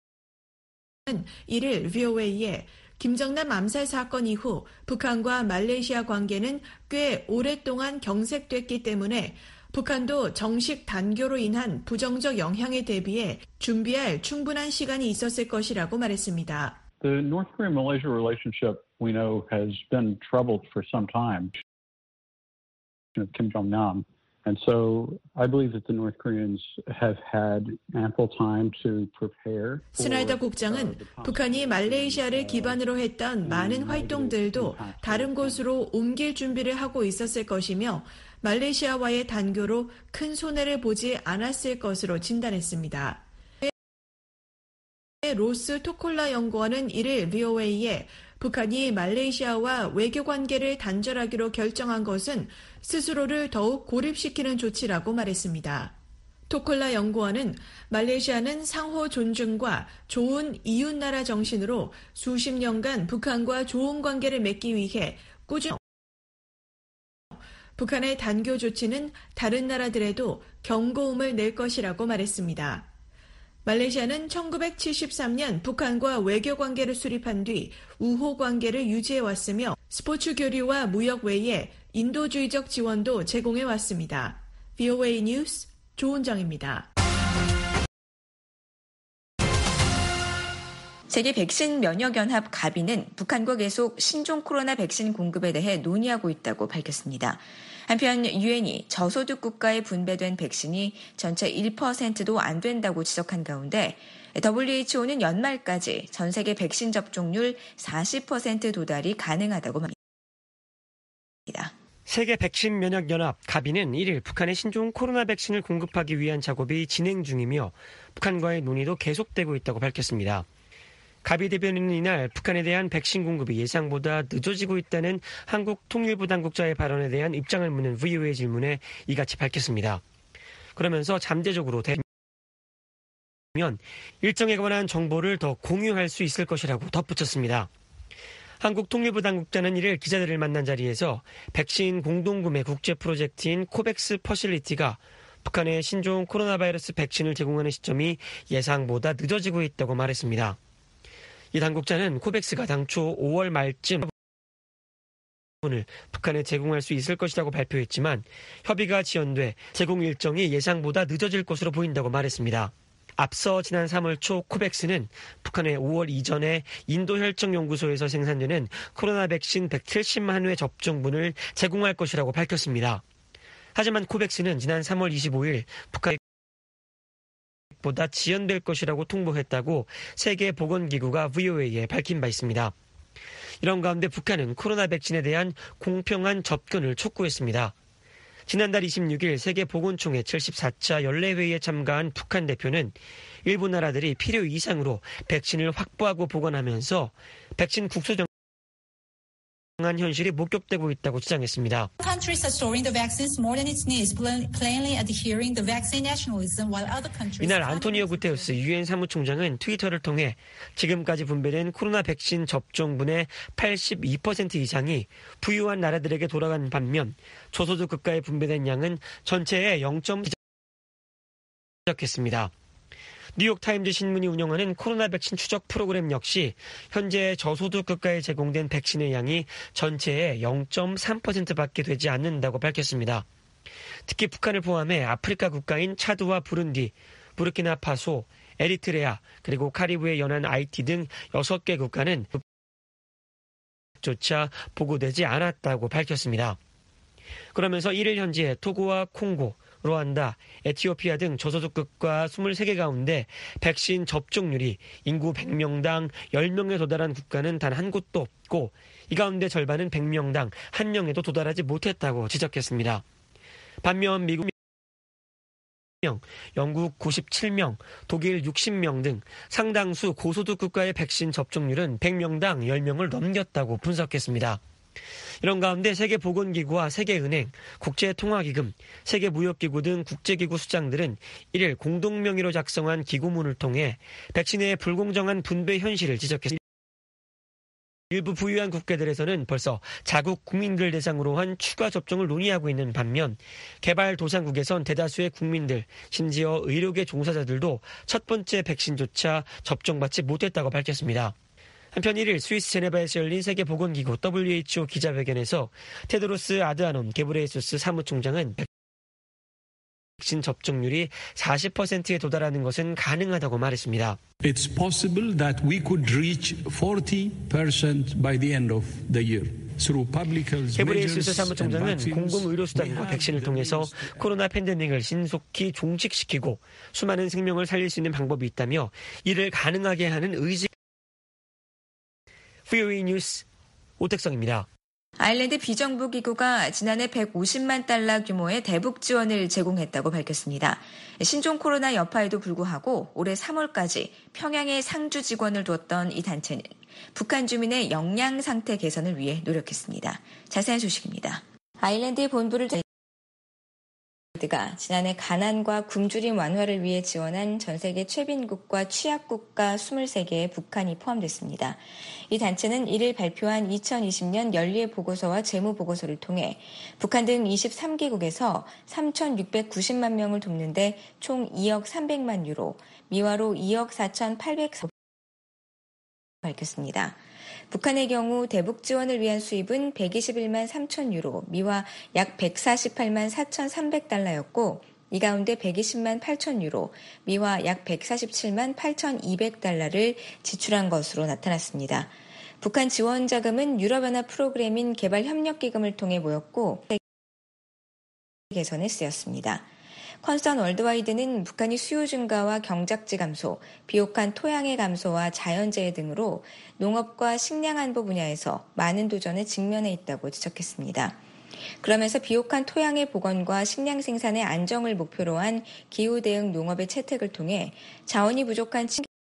이일 브이오에이에 김정남 암살 사건 이후 북한과 말레이시아 관계는 꽤 오랫동안 경색됐기 때문에 북한도 정식 단교로 인한 부정적 영향에 대비해 준비할 충분한 시간이 있었을 것이라고 말했습니다. The North Korea-Malaysia relationship we know has been troubled for some time. Kim Jong-nam. And so I believe that the North Koreans have had ample time to prepare. 스나이더 국장은 북한이 말레이시아를 기반으로 했던 많은 활동들도 다른 곳으로 옮길 준비를 하고 있었을 것이며 말레이시아와의 단교로 큰 손해를 보지 않았을 것으로 진단했습니다. 로스 토콜라 연구원은 이일 브이오에이에 북한이 말레이시아와 외교관계를 단절하기로 결정한 것은 스스로를 더욱 고립시키는 조치라고 말했습니다. 토콜라 연구원은 말레이시아는 상호 존중과 좋은 이웃나라 정신으로 수십 년간 북한과 좋은 관계를 맺기 위해 꾸준히 북한의 단교 조치는 다른 나라들에도 경고음을 낼 것이라고 말했습니다. 말레이시아는 천구백칠십삼 년 북한과 외교관계를 수립한 뒤 우호 관계를 유지해왔으며 스포츠 교류와 무역 외에 인도주의적 지원도 제공해왔습니다. 브이오에이 뉴스 조은정입니다. 세계 백신 면역연합 가비는 북한과 계속 신종 코로나 백신 공급에 대해 논의하고 있다고 밝혔습니다. 한편 유엔이 저소득 국가에 분배된 백신이 전체 일 퍼센트도 안 된다고 지적한 가운데 더블유에이치오는 연말까지 전 세계 백신 접종률 사십 퍼센트 도달이 가능하다고 말합니다. 세계 백신 면역 연합 가비는 일 일 북한에 신종 코로나 백신을 공급하기 위한 작업이 진행 중이며 북한과의 논의도 계속되고 있다고 밝혔습니다. 가비 대변인은 이날 북한에 대한 백신 공급이 예상보다 늦어지고 있다는 한국 통일부 당국자의 발언에 대한 입장을 묻는 브이오에이 질문에 이같이 밝혔습니다. 그러면서 잠재적으로 대면 일정에 관한 정보를 더 공유할 수 있을 것이라고 덧붙였습니다. 한국 통일부 당국자는 이를 기자들을 만난 자리에서 백신 공동구매 국제 프로젝트인 코백스 퍼실리티가 북한에 신종 코로나 바이러스 백신을 제공하는 시점이 예상보다 늦어지고 있다고 말했습니다. 이 당국자는 코백스가 당초 오월 말쯤 을 북한에 제공할 수 있을 것이라고 발표했지만 협의가 지연돼 제공 일정이 예상보다 늦어질 것으로 보인다고 말했습니다. 앞서 지난 삼월 초 코백스는 북한에 오월 이전에 인도혈청연구소에서 생산되는 코로나 백신 백칠십만 회 접종분을 제공할 것이라고 밝혔습니다. 하지만 코백스는 지난 삼월 이십오일 북한에 보다 지연될 것이라고 통보했다고 세계보건기구가 브이오에이에 밝힌 바 있습니다. 이런 가운데 북한은 코로나 백신에 대한 공평한 접근을 촉구했습니다. 지난달 이십육일 세계보건총회 칠십사 차 연례회의에 참가한 북한 대표는 일부 나라들이 필요 이상으로 백신을 확보하고 보관하면서 백신 국소 한 현실이 목격되고 있다고 주장했습니다. 이날 안토니오 구테우스 유엔 사무총장은 트위터를 통해 지금까지 분배된 코로나 백신 접종분의 팔십이 퍼센트 이상이 부유한 나라들에게 돌아간 반면 저소득 국가에 분배된 양은 전체의 영 점 지적했습니다. 뉴욕타임즈 신문이 운영하는 코로나 백신 추적 프로그램 역시 현재 저소득 국가에 제공된 백신의 양이 전체의 영 점 삼 퍼센트밖에 되지 않는다고 밝혔습니다. 특히 북한을 포함해 아프리카 국가인 차드와 부룬디, 부르키나파소, 에리트레아, 그리고 카리브해 연안 아이티 등 여섯 개 국가는 조차 보고되지 않았다고 밝혔습니다. 그러면서 일 일 현재 토고와 콩고, 루안다, 에티오피아 등 저소득 국가 이십삼 개 가운데 백신 접종률이 인구 백 명당 십 명에 도달한 국가는 단 한 곳도 없고 이 가운데 절반은 백 명당 한 명에도 도달하지 못했다고 지적했습니다. 반면 미국 명, 영국 구십칠 명, 독일 육십 명 등 상당수 고소득 국가의 백신 접종률은 백 명당 십 명을 넘겼다고 분석했습니다. 이런 가운데 세계보건기구와 세계은행, 국제통화기금, 세계무역기구 등 국제기구 수장들은 일 일 공동명의로 작성한 기고문을 통해 백신의 불공정한 분배 현실을 지적했습니다. 일부 부유한 국가들에서는 벌써 자국 국민들 대상으로 한 추가 접종을 논의하고 있는 반면 개발도상국에선 대다수의 국민들, 심지어 의료계 종사자들도 첫 번째 백신조차 접종받지 못했다고 밝혔습니다. 한편 일 일 스위스 제네바에서 열린 세계보건기구 더블유에이치오 기자회견에서 테드로스 아드하놈 게브레예수스 사무총장은 백신 접종률이 사십 퍼센트에 도달하는 것은 가능하다고 말했습니다. It's possible that we could reach forty percent by the end of the year. 게브레예수스 사무총장은 공공의료수단과 백신을 통해서 코로나 팬데믹을 신속히 종식시키고 수많은 생명을 살릴 수 있는 방법이 있다며 이를 가능하게 하는 의지 브이오에이 뉴스 오택성입니다. 아일랜드 비정부 기구가 지난해 백오십만 달러 규모의 대북 지원을 제공했다고 밝혔습니다. 신종 코로나 여파에도 불구하고 올해 삼월까지 평양에 상주 직원을 두었던 이 단체는 북한 주민의 영양 상태 개선을 위해 노력했습니다. 자세한 소식입니다. 아일랜드의 본부를 가 지난해 가난과 굶주림 완화를 위해 지원한 전 세계 최빈국과 취약국가 이십삼 개에 북한이 포함됐습니다. 이 단체는 일 일 발표한 이천이십 년 연례 보고서와 재무 보고서를 통해 북한 등 이십삼 개국에서 삼천육백구십만 명을 돕는데 총 이억 삼백만 유로, 미화로 이억 사천팔백사 밝혔습니다. 북한의 경우 대북 지원을 위한 수입은 백이십일만 삼천 유로, 미화 약 백사십팔만 사천삼백 달러였고 이 가운데 백이십만 팔천 유로, 미화 약 백사십칠만 팔천이백 달러를 지출한 것으로 나타났습니다. 북한 지원 자금은 유럽연합 프로그램인 개발협력기금을 통해 모였고 개선에 쓰였습니다. 컨선 월드와이드는 북한이 수요 증가와 경작지 감소, 비옥한 토양의 감소와 자연재해 등으로 농업과 식량 안보 분야에서 많은 도전에 직면해 있다고 지적했습니다. 그러면서 비옥한 토양의 복원과 식량 생산의 안정을 목표로 한 기후 대응 농업의 채택을 통해 자원이 부족한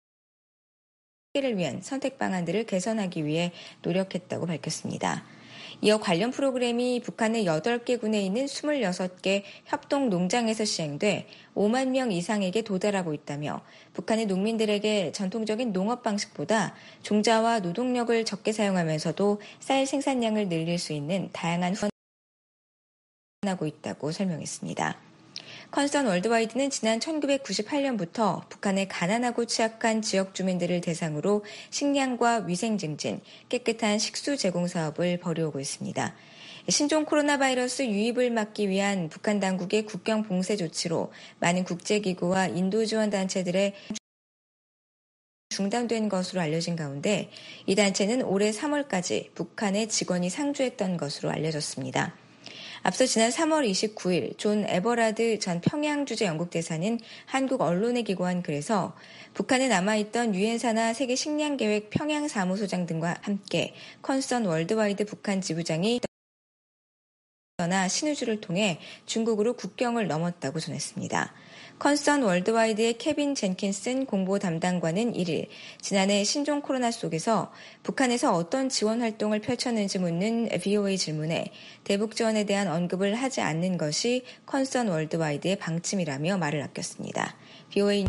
를 위한 선택 방안들을 개선하기 위해 노력했다고 밝혔습니다. 이어 관련 프로그램이 북한의 여덟 개 군에 있는 이십육 개 협동 농장에서 시행돼 오만 명 이상에게 도달하고 있다며 북한의 농민들에게 전통적인 농업 방식보다 종자와 노동력을 적게 사용하면서도 쌀 생산량을 늘릴 수 있는 다양한 후원을 하고 있다고 설명했습니다. 컨선 월드와이드는 지난 천구백구십팔 년부터 북한의 가난하고 취약한 지역 주민들을 대상으로 식량과 위생 증진, 깨끗한 식수 제공 사업을 벌여오고 있습니다. 신종 코로나 바이러스 유입을 막기 위한 북한 당국의 국경 봉쇄 조치로 많은 국제기구와 인도 지원 단체들의 중단된 것으로 알려진 가운데 이 단체는 올해 삼월까지 북한의 직원이 상주했던 것으로 알려졌습니다. 앞서 지난 삼월 이십구일 존 에버라드 전 평양주재 영국대사는 한국 언론에 기고한 글에서 북한에 남아있던 유엔사나 세계식량계획 평양사무소장 등과 함께 컨선 월드와이드 북한 지부장이 떠나 신우주를 통해 중국으로 국경을 넘었다고 전했습니다. 컨선 월드와이드의 케빈 젠킨슨 공보 담당관은 일일 지난해 신종 코로나 속에서 북한에서 어떤 지원 활동을 펼쳤는지 묻는 브이오에이 질문에 대북 지원에 대한 언급을 하지 않는 것이 컨선 월드와이드의 방침이라며 말을 아꼈습니다. 브이오에이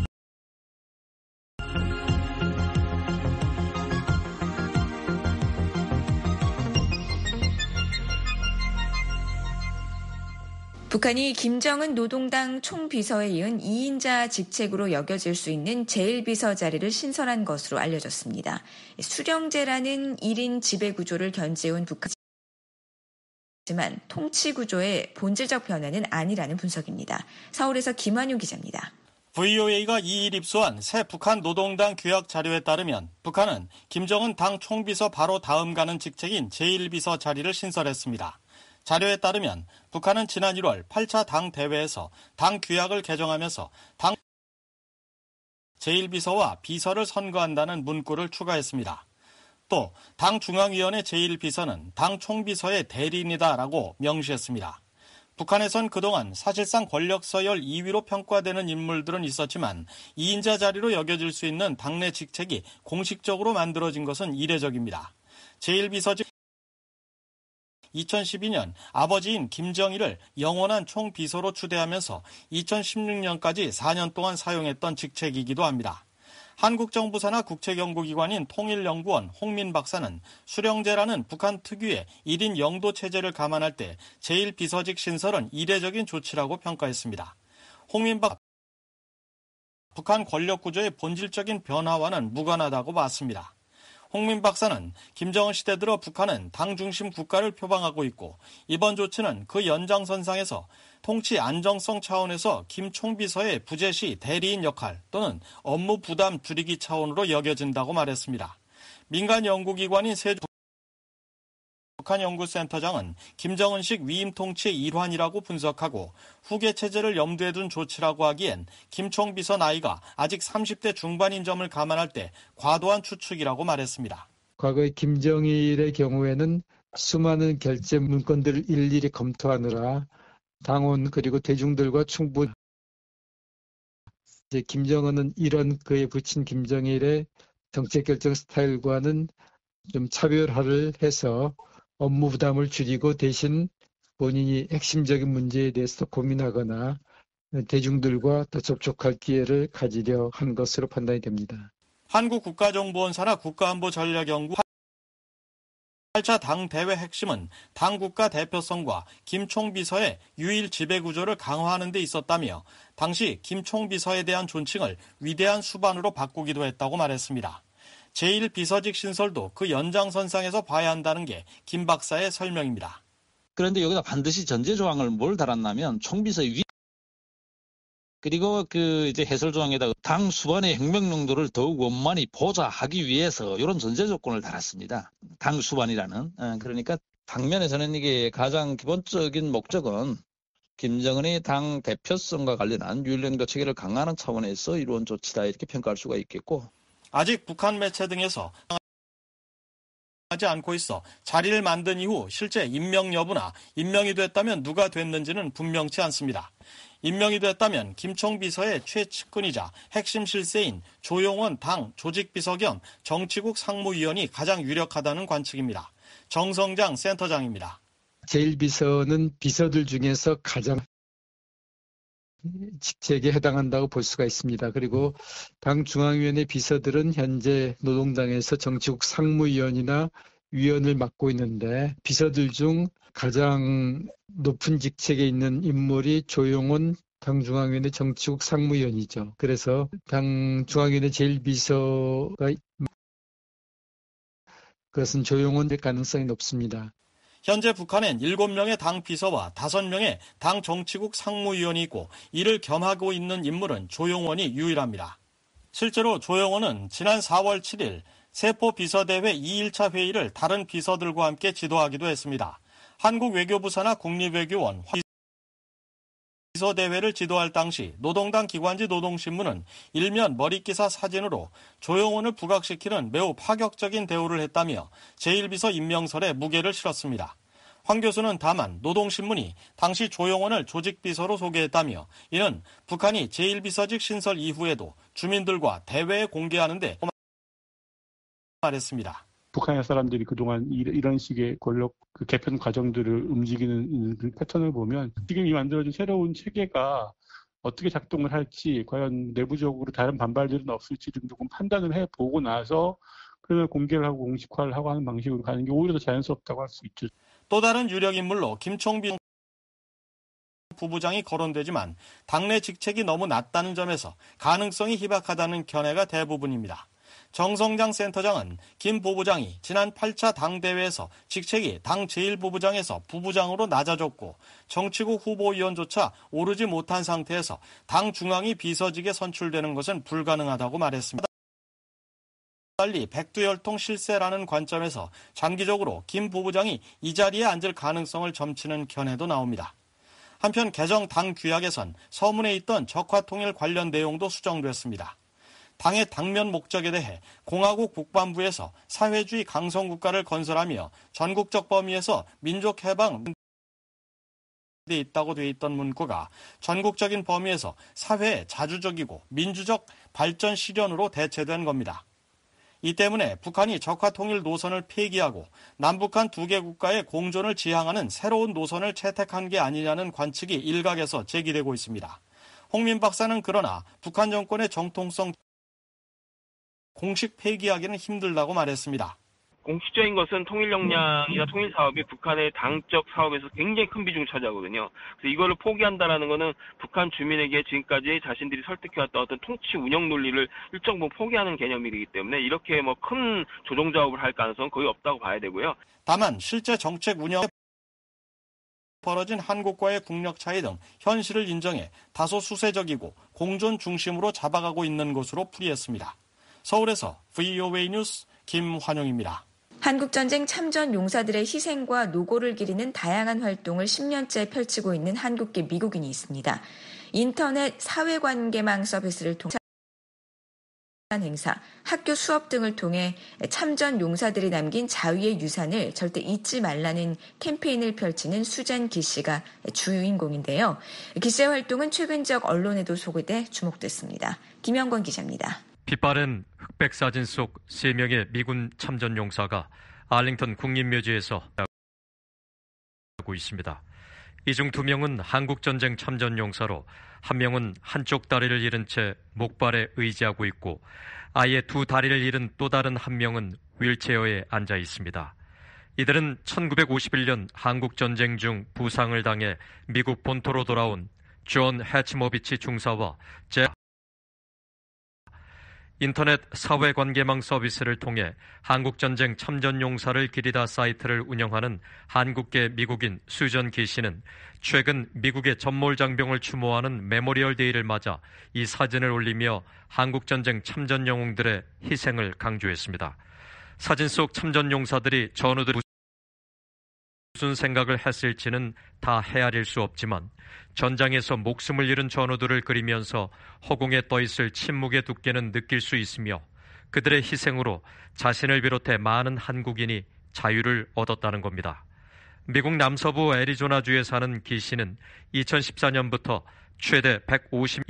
북한이 김정은 노동당 총비서에 이은 이 인자 직책으로 여겨질 수 있는 제일 비서 자리를 신설한 것으로 알려졌습니다. 수령제라는 일 인 지배구조를 견지해온 북한이지만 통치구조의 본질적 변화는 아니라는 분석입니다. 서울에서 김환유 기자입니다. 브이오에이가 이일 입수한 새 북한 노동당 규약 자료에 따르면 북한은 김정은 당 총비서 바로 다음 가는 직책인 제일 비서 자리를 신설했습니다. 자료에 따르면 북한은 지난 일월 팔 차 당 대회에서 당 규약을 개정하면서 당 제일 비서와 비서를 선거한다는 문구를 추가했습니다. 또 당 중앙위원회 제일 비서는 당 총비서의 대리인이다라고 명시했습니다. 북한에선 그동안 사실상 권력 서열 이 위로 평가되는 인물들은 있었지만 이 인자 자리로 여겨질 수 있는 당내 직책이 공식적으로 만들어진 것은 이례적입니다. 제일 비서직 이천십이 년 아버지인 김정일을 영원한 총비서로 추대하면서 이천십육 년까지 사 년 동안 사용했던 직책이기도 합니다. 한국 정부 산하 국책연구기관인 통일연구원 홍민 박사는 수령제라는 북한 특유의 일 인 영도 체제를 감안할 때 제일 비서직 신설은 이례적인 조치라고 평가했습니다. 홍민 박 북한 권력 구조의 본질적인 변화와는 무관하다고 봤습니다. 홍민 박사는 김정은 시대 들어 북한은 당 중심 국가를 표방하고 있고 이번 조치는 그 연장선상에서 통치 안정성 차원에서 김 총비서의 부재시 대리인 역할 또는 업무 부담 줄이기 차원으로 여겨진다고 말했습니다. 민간 연구기관인 세종 북한연구센터장은 김정은식 위임 통치의 일환이라고 분석하고 후계 체제를 염두에 둔 조치라고 하기엔 김 총비서 나이가 아직 삼십 대 중반인 점을 감안할 때 과도한 추측이라고 말했습니다. 과거의 김정일의 경우에는 수많은 결재 문건들을 일일이 검토하느라 당원 그리고 대중들과 충분히 이제 김정은은 이런 그에 붙인 김정일의 정책 결정 스타일과는 좀 차별화를 해서 업무 부담을 줄이고 대신 본인이 핵심적인 문제에 대해서 고민하거나 대중들과 더 접촉할 기회를 가지려 한 것으로 판단이 됩니다. 한국국가정보원 산하 국가안보전략연구 팔 차 당 대회 핵심은 당 국가 대표성과 김 총비서의 유일 지배구조를 강화하는 데 있었다며 당시 김 총비서에 대한 존칭을 위대한 수반으로 바꾸기도 했다고 말했습니다. 제일 비서직 신설도 그 연장선상에서 봐야 한다는 게 김 박사의 설명입니다. 그런데 여기다 반드시 전제 조항을 뭘 달았냐면 총비서의 위 그리고 그 이제 해설 조항에다가 당 수반의 혁명용도를 더욱 원만히 보좌하기 위해서 이런 전제 조건을 달았습니다. 당 수반이라는. 그러니까 당면에서는 이게 가장 기본적인 목적은 김정은의 당 대표성과 관련한 유일령도 체계를 강화하는 차원에서 이루어진 조치다 이렇게 평가할 수가 있겠고. 아직 북한 매체 등에서 하지 않고 있어 자리를 만든 이후 실제 임명 여부나 임명이 됐다면 누가 됐는지는 분명치 않습니다. 임명이 됐다면 김청 비서의 최측근이자 핵심 실세인 조용원 당 조직비서 겸 정치국 상무위원이 가장 유력하다는 관측입니다. 정성장 센터장입니다. 제일 비서는 비서들 중에서 가장 직책에 해당한다고 볼 수가 있습니다. 그리고 당 중앙위원회 비서들은 현재 노동당에서 정치국 상무위원이나 위원을 맡고 있는데 비서들 중 가장 높은 직책에 있는 인물이 조용원 당 중앙위원회 정치국 상무위원이죠. 그래서 당 중앙위원회 제일 비서가 그것은 조용원일 가능성이 높습니다. 현재 북한엔 일곱 명의 당 비서와 다섯 명의 당 정치국 상무위원이 있고 이를 겸하고 있는 인물은 조용원이 유일합니다. 실제로 조용원은 지난 사월 칠일 세포 비서대회 이 일차 회의를 다른 비서들과 함께 지도하기도 했습니다. 한국 외교부 산하 국립외교원 비서대회를 지도할 당시 노동당 기관지 노동신문은 일면 머릿기사 사진으로 조용원을 부각시키는 매우 파격적인 대우를 했다며 제일 비서 임명설에 무게를 실었습니다. 황 교수는 다만 노동신문이 당시 조용원을 조직비서로 소개했다며 이는 북한이 제일 비서직 신설 이후에도 주민들과 대외에 공개하는데 말했습니다. 북한의 사람들이 그동안 이런 식의 권력 그 개편 과정들을 움직이는 그 패턴을 보면 지금 이 만들어진 새로운 체계가 어떻게 작동을 할지 과연 내부적으로 다른 반발들은 없을지 좀 조금 판단을 해보고 나서 그걸 공개를 하고 공식화를 하고 하는 방식으로 가는 게 오히려 더 자연스럽다고 할 수 있죠. 또 다른 유력 인물로 김총비 부부장이 거론되지만 당내 직책이 너무 낮다는 점에서 가능성이 희박하다는 견해가 대부분입니다. 정성장 센터장은 김 부부장이 지난 팔 차 당대회에서 직책이 당 제일 부부장에서 부부장으로 낮아졌고 정치국 후보위원조차 오르지 못한 상태에서 당 중앙위 비서직에 선출되는 것은 불가능하다고 말했습니다. 달리 백두혈통 실세라는 관점에서 장기적으로 김 부부장이 이 자리에 앉을 가능성을 점치는 견해도 나옵니다. 한편 개정 당 규약에선 서문에 있던 적화통일 관련 내용도 수정됐습니다. 당의 당면 목적에 대해 공화국 국방부에서 사회주의 강성국가를 건설하며 전국적 범위에서 민족해방 돼 있다고 돼 있던 문구가 전국적인 범위에서 사회의 자주적이고 민주적 발전 실현으로 대체된 겁니다. 이 때문에 북한이 적화통일 노선을 폐기하고 남북한 두 개 국가의 공존을 지향하는 새로운 노선을 채택한 게 아니냐는 관측이 일각에서 제기되고 있습니다. 홍민 박사는 그러나 북한 정권의 정통성 공식 폐기하기는 힘들다고 말했습니다. 공식적인 것은 통일 역량이나 통일 사업이 북한의 당적 사업에서 굉장히 큰 비중을 차지하거든요. 그래서 이거를 포기한다라는 것은 북한 주민에게 지금까지 자신들이 설득해왔던 어떤 통치 운영 논리를 일정 부분 포기하는 개념이기 때문에 이렇게 뭐 큰 조정 작업을 할 가능성은 거의 없다고 봐야 되고요. 다만 실제 정책 운영에 벌어진 한국과의 국력 차이 등 현실을 인정해 다소 수세적이고 공존 중심으로 잡아가고 있는 것으로 풀이했습니다. 서울에서 브이오에이 뉴스 김환용입니다. 한국전쟁 참전 용사들의 희생과 노고를 기리는 다양한 활동을 십 년째 펼치고 있는 한국계 미국인이 있습니다. 인터넷 사회관계망 서비스를 통해 행사, 학교 수업 등을 통해 참전 용사들이 남긴 자위의 유산을 절대 잊지 말라는 캠페인을 펼치는 수잔 기 씨가 주인공인데요. 기 씨의 활동은 최근 지역 언론에도 소개돼 주목됐습니다. 김영권 기자입니다. 빛바랜 흑백 사진 속 세 명의 미군 참전 용사가 알링턴 국립묘지에서 하고 있습니다. 이 중 두 명은 한국전쟁 참전 용사로 한 명은 한쪽 다리를 잃은 채 목발에 의지하고 있고 아예 두 다리를 잃은 또 다른 한 명은 휠체어에 앉아 있습니다. 이들은 천구백오십일 년 한국전쟁 중 부상을 당해 미국 본토로 돌아온 존 해치모비치 중사와 제 인터넷 사회관계망 서비스를 통해 한국전쟁 참전용사를 기리다 사이트를 운영하는 한국계 미국인 수전 기 씨는 최근 미국의 전몰장병을 추모하는 메모리얼 데이를 맞아 이 사진을 올리며 한국전쟁 참전영웅들의 희생을 강조했습니다. 사진 속 참전용사들이 전우들이 무슨 생각을 했을지는 다 헤아릴 수 없지만 전장에서 목숨을 잃은 전우들을 그리면서 허공에 떠있을 침묵의 두께는 느낄 수 있으며 그들의 희생으로 자신을 비롯해 많은 한국인이 자유를 얻었다는 겁니다. 미국 남서부 애리조나주에 사는 기 씨는 이천십사 년부터 최대 백오십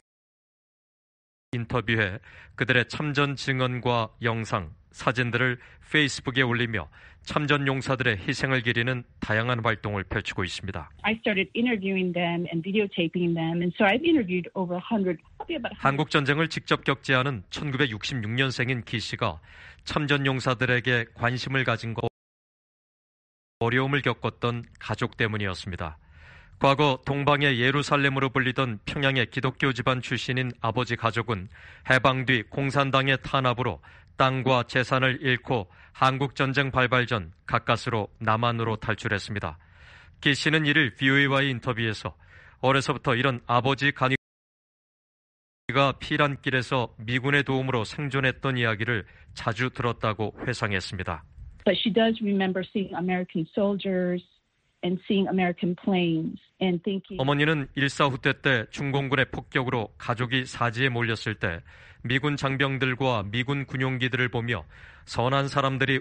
인터뷰해 그들의 참전 증언과 영상, 사진들을 페이스북에 올리며 참전 용사들의 희생을 기리는 다양한 활동을 펼치고 있습니다. I started interviewing them and videotaping them, and so I've interviewed over one hundred. 한국 전쟁을 직접 겪지 않은 천구백육십육 년생인 기 씨가 참전 용사들에게 관심을 가진 것 어려움을 겪었던 가족 때문이었습니다. 과거 동방의 예루살렘으로 불리던 평양의 기독교 집안 출신인 아버지 가족은 해방 뒤 공산당의 탄압으로 땅과 재산을 잃고 한국전쟁 발발 전 가까스로 남한으로 탈출했습니다. 기 씨는 이를 브이오에이와의 인터뷰에서 어려서부터 이런 아버지 간이가 피란길에서 미군의 도움으로 생존했던 이야기를 자주 들었다고 회상했습니다. But she does remember seeing American soldiers and seeing American planes and thinking. 어머니는 일사후퇴 때 중공군의 폭격으로 가족이 사지에 몰렸을 때 미군 장병들과 미군 군용기들을 보며 선한 사람들이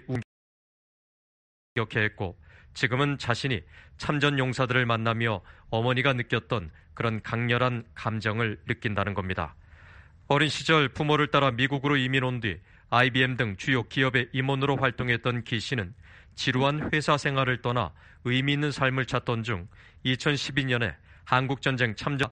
우겨했고 지금은 자신이 참전 용사들을 만나며 어머니가 느꼈던 그런 강렬한 감정을 느낀다는 겁니다. 어린 시절 부모를 따라 미국으로 이민 온 뒤 아이비엠 등 주요 기업의 임원으로 활동했던 기 씨는 지루한 회사 생활을 떠나 의미 있는 삶을 찾던 중 이천십이 년에 한국전쟁 참전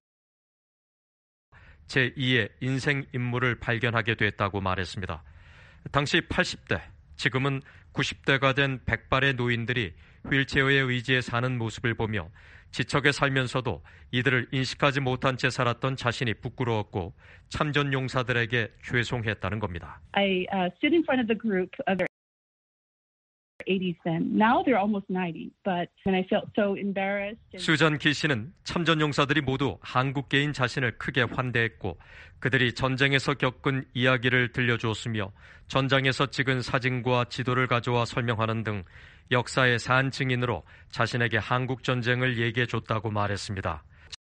제이의 인생 인물을 발견하게 됐다고 말했습니다. 당시 팔십 대, 지금은 구십 대가 된 백발의 노인들이 휠체어에 의지해 사는 모습을 보며 지척에 살면서도 이들을 인식하지 못한 채 살았던 자신이 부끄러웠고 참전 용사들에게 죄송했다는 겁니다. I uh, stood in front of the group of their eighties then. Now they're almost ninety, but when I felt so embarrassed. And... 수잔 기 씨는 참전 용사들이 모두 한국계인 자신을 크게 환대했고 그들이 전쟁에서 겪은 이야기를 들려주었으며 전장에서 찍은 사진과 지도를 가져와 설명하는 등 역사의 산 증인으로 자신에게 한국 전쟁을 얘기해 줬다고 말했습니다.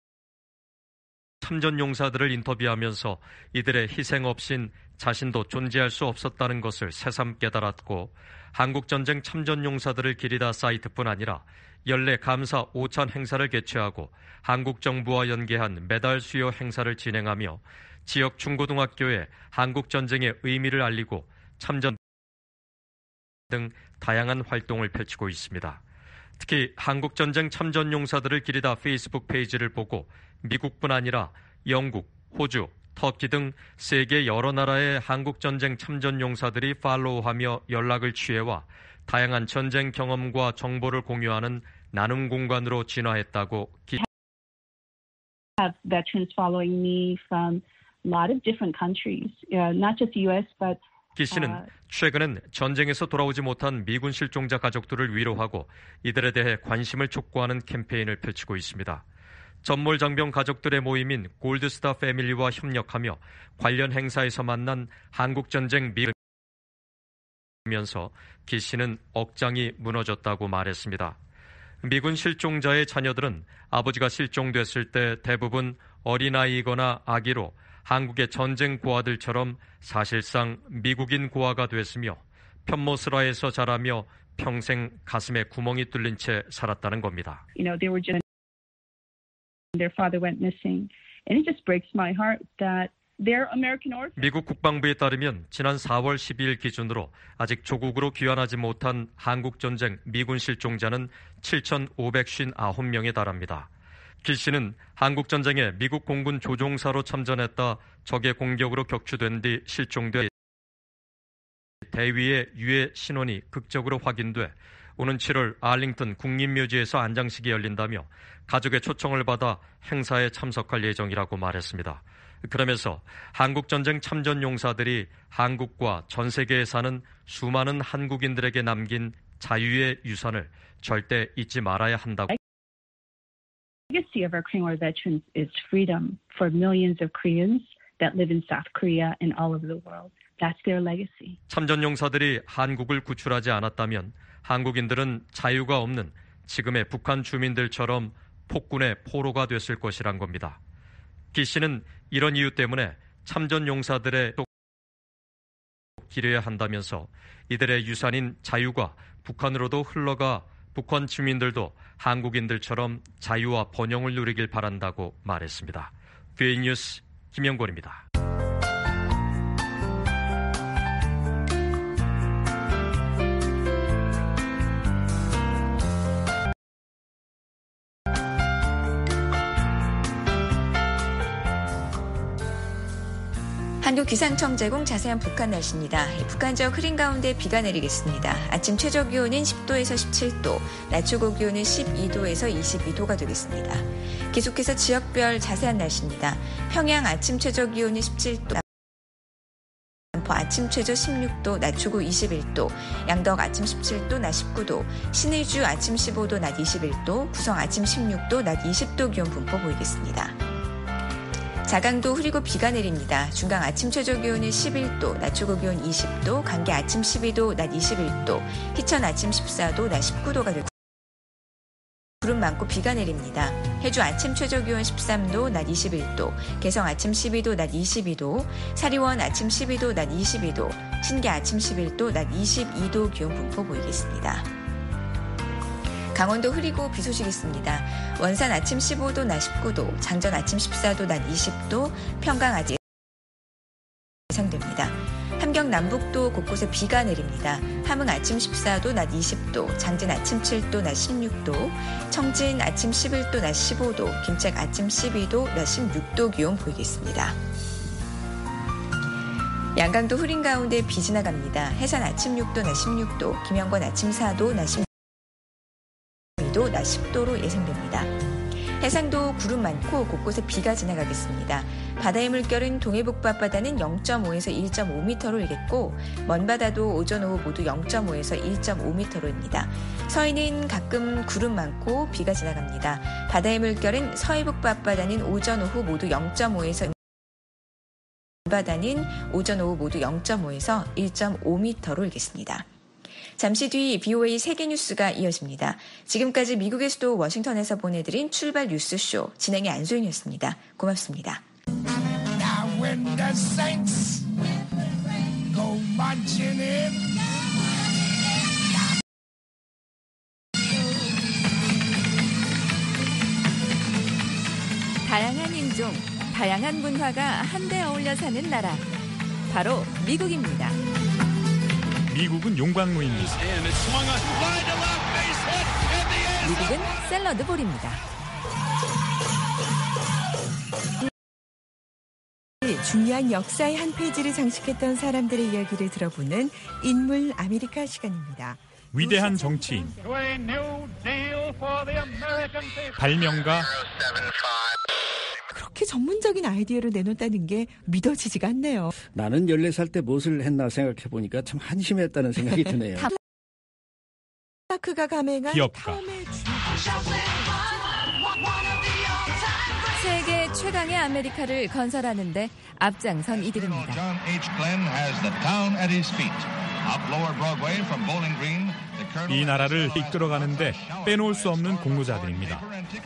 참전 용사들을 인터뷰하면서 이들의 희생 없인 자신도 존재할 수 없었다는 것을 새삼 깨달았고 한국전쟁 참전 용사들을 기리다 사이트뿐 아니라 연례 감사 오찬 행사를 개최하고 한국 정부와 연계한 메달 수여 행사를 진행하며 지역 중고등학교에 한국전쟁의 의미를 알리고 참전 등 다양한 활동을 펼치고 있습니다. 특히 한국전쟁 참전 용사들을 기리다 페이스북 페이지를 보고 미국뿐 아니라 영국, 호주, 터키 등 세계 여러 나라의 한국전쟁 참전 용사들이 팔로우하며 연락을 취해와 다양한 전쟁 경험과 정보를 공유하는 나눔 공간으로 진화했다고 기... have veterans following me from a lot of different countries, uh, not just the U S, but 기 씨는 최근엔 전쟁에서 돌아오지 못한 미군 실종자 가족들을 위로하고 이들에 대해 관심을 촉구하는 캠페인을 펼치고 있습니다. 전몰 장병 가족들의 모임인 골드스타 패밀리와 협력하며 관련 행사에서 만난 한국전쟁 미면서 기 씨는 억장이 무너졌다고 말했습니다. 미군 실종자의 자녀들은 아버지가 실종됐을 때 대부분 어린아이이거나 아기로 한국의 전쟁 고아들처럼 사실상 미국인 고아가 됐으며 편모스라에서 자라며 평생 가슴에 구멍이 뚫린 채 살았다는 겁니다. You know, they were just their father went missing, and it just breaks my heart that they're American orphans. 미국 국방부에 따르면 지난 사월 십이일 기준으로 아직 조국으로 귀환하지 못한 한국 전쟁 미군 실종자는 칠천오백오십구 명에 달합니다. 길 씨는 한국전쟁에 미국 공군 조종사로 참전했다 적의 공격으로 격추된 뒤 실종돼 대위의 유해 신원이 극적으로 확인돼 오는 칠월 알링턴 국립묘지에서 안장식이 열린다며 가족의 초청을 받아 행사에 참석할 예정이라고 말했습니다. 그러면서 한국전쟁 참전 용사들이 한국과 전 세계에 사는 수많은 한국인들에게 남긴 자유의 유산을 절대 잊지 말아야 한다고 The legacy of our Korean War veterans is freedom for millions of Koreans that live in South Korea and all over the world. That's their legacy. 참전 용사들이 한국을 구출하지 않았다면 한국인들은 자유가 없는 지금의 북한 주민들처럼 폭군의 포로가 됐을 것이란 겁니다. 기 씨는 이런 이유 때문에 참전 용사들의 기려야 한다면서 이들의 유산인 자유가 북한으로도 흘러가 북한 주민들도 한국인들처럼 자유와 번영을 누리길 바란다고 말했습니다. 비오에이 뉴스 김영권입니다. 한국기상청 제공 자세한 북한 날씨입니다. 북한 지역 흐린 가운데 비가 내리겠습니다. 아침 최저 기온은 십 도에서 십칠 도, 낮 최고 기온은 십이 도에서 이십이 도가 되겠습니다. 계속해서 지역별 자세한 날씨입니다. 평양 아침 최저 기온은 십칠 도, 남포 아침 최저 십육 도, 낮 최고 이십일 도, 양덕 아침 십칠 도, 낮 십구 도, 신의주 아침 십오 도, 낮 이십일 도, 구성 아침 십육 도, 낮 이십 도 기온 분포 보이겠습니다. 자강도 흐리고 비가 내립니다. 중강 아침 최저 기온은 십일 도, 낮 최고 기온 이십 도, 간계 아침 십이 도, 낮 이십일 도, 희천 아침 십사 도, 낮 십구 도가 되고 구름 많고 비가 내립니다. 해주 아침 최저 기온 십삼 도, 낮 이십일 도, 개성 아침 십이 도, 낮 이십이 도, 사리원 아침 십이 도, 낮 이십이 도, 신계 아침 십일 도, 낮 이십이 도 기온 분포 보이겠습니다. 강원도 흐리고 비 소식 있습니다. 원산 아침 십오 도, 낮 십구 도, 장전 아침 십사 도, 낮 이십 도, 평강 아직 예상됩니다. 함경 남북도 곳곳에 비가 내립니다. 함흥 아침 십사 도, 낮 이십 도, 장진 아침 칠 도, 낮 십육 도, 청진 아침 십일 도, 낮 십오 도, 김책 아침 십이 도, 낮 십육 도 기온 보이겠습니다. 양강도 흐린 가운데 비 지나갑니다. 해산 아침 육 도, 낮 십육 도, 김영권 아침 사 도, 낮 십육 도, 낮 십 도로 예상됩니다. 해상도 구름 많고 곳곳에 비가 지나가겠습니다. 바다의 물결은 동해북부 앞바다는 영 점 오에서 일 점 오 미터로 일겠고 먼바다도 오전 오후 모두 영 점 오에서 일 점 오 미터로입니다. 서해는 가끔 구름 많고 비가 지나갑니다. 바다의 물결은 서해북부 앞바다는 오전 오후 모두 영 점 오에서 먼바다는 오전 오후 모두 영 점 오에서 일 점 오 미터로 일겠습니다. 잠시 뒤 비오에이 세계뉴스가 이어집니다. 지금까지 미국의 수도 워싱턴에서 보내드린 출발 뉴스쇼 진행의 안소연이었습니다. 고맙습니다. Now when the saints go marching in. 다양한 인종, 다양한 문화가 한데 어울려 사는 나라. 바로 미국입니다. 미국은 용광로입니다. 미국은 샐러드볼입니다. 중요한 역사의 한 페이지를 장식했던 사람들의 이야기를 들어보는 인물 아메리카 시간입니다. 위대한 정치인, 발명가, 그렇게 전문적인 아이디어를 내놓았다는 게 믿어지지가 않네요. 나는 열네 살 때 무엇을 했나 생각해보니까 참 한심했다는 생각이 드네요. 타크가 감행한 기업가, 세계 최강의 아메리카를 건설하는 데 앞장선 이들입니다. 이 나라를 이끌어가는데 빼놓을 수 없는 공로자들입니다.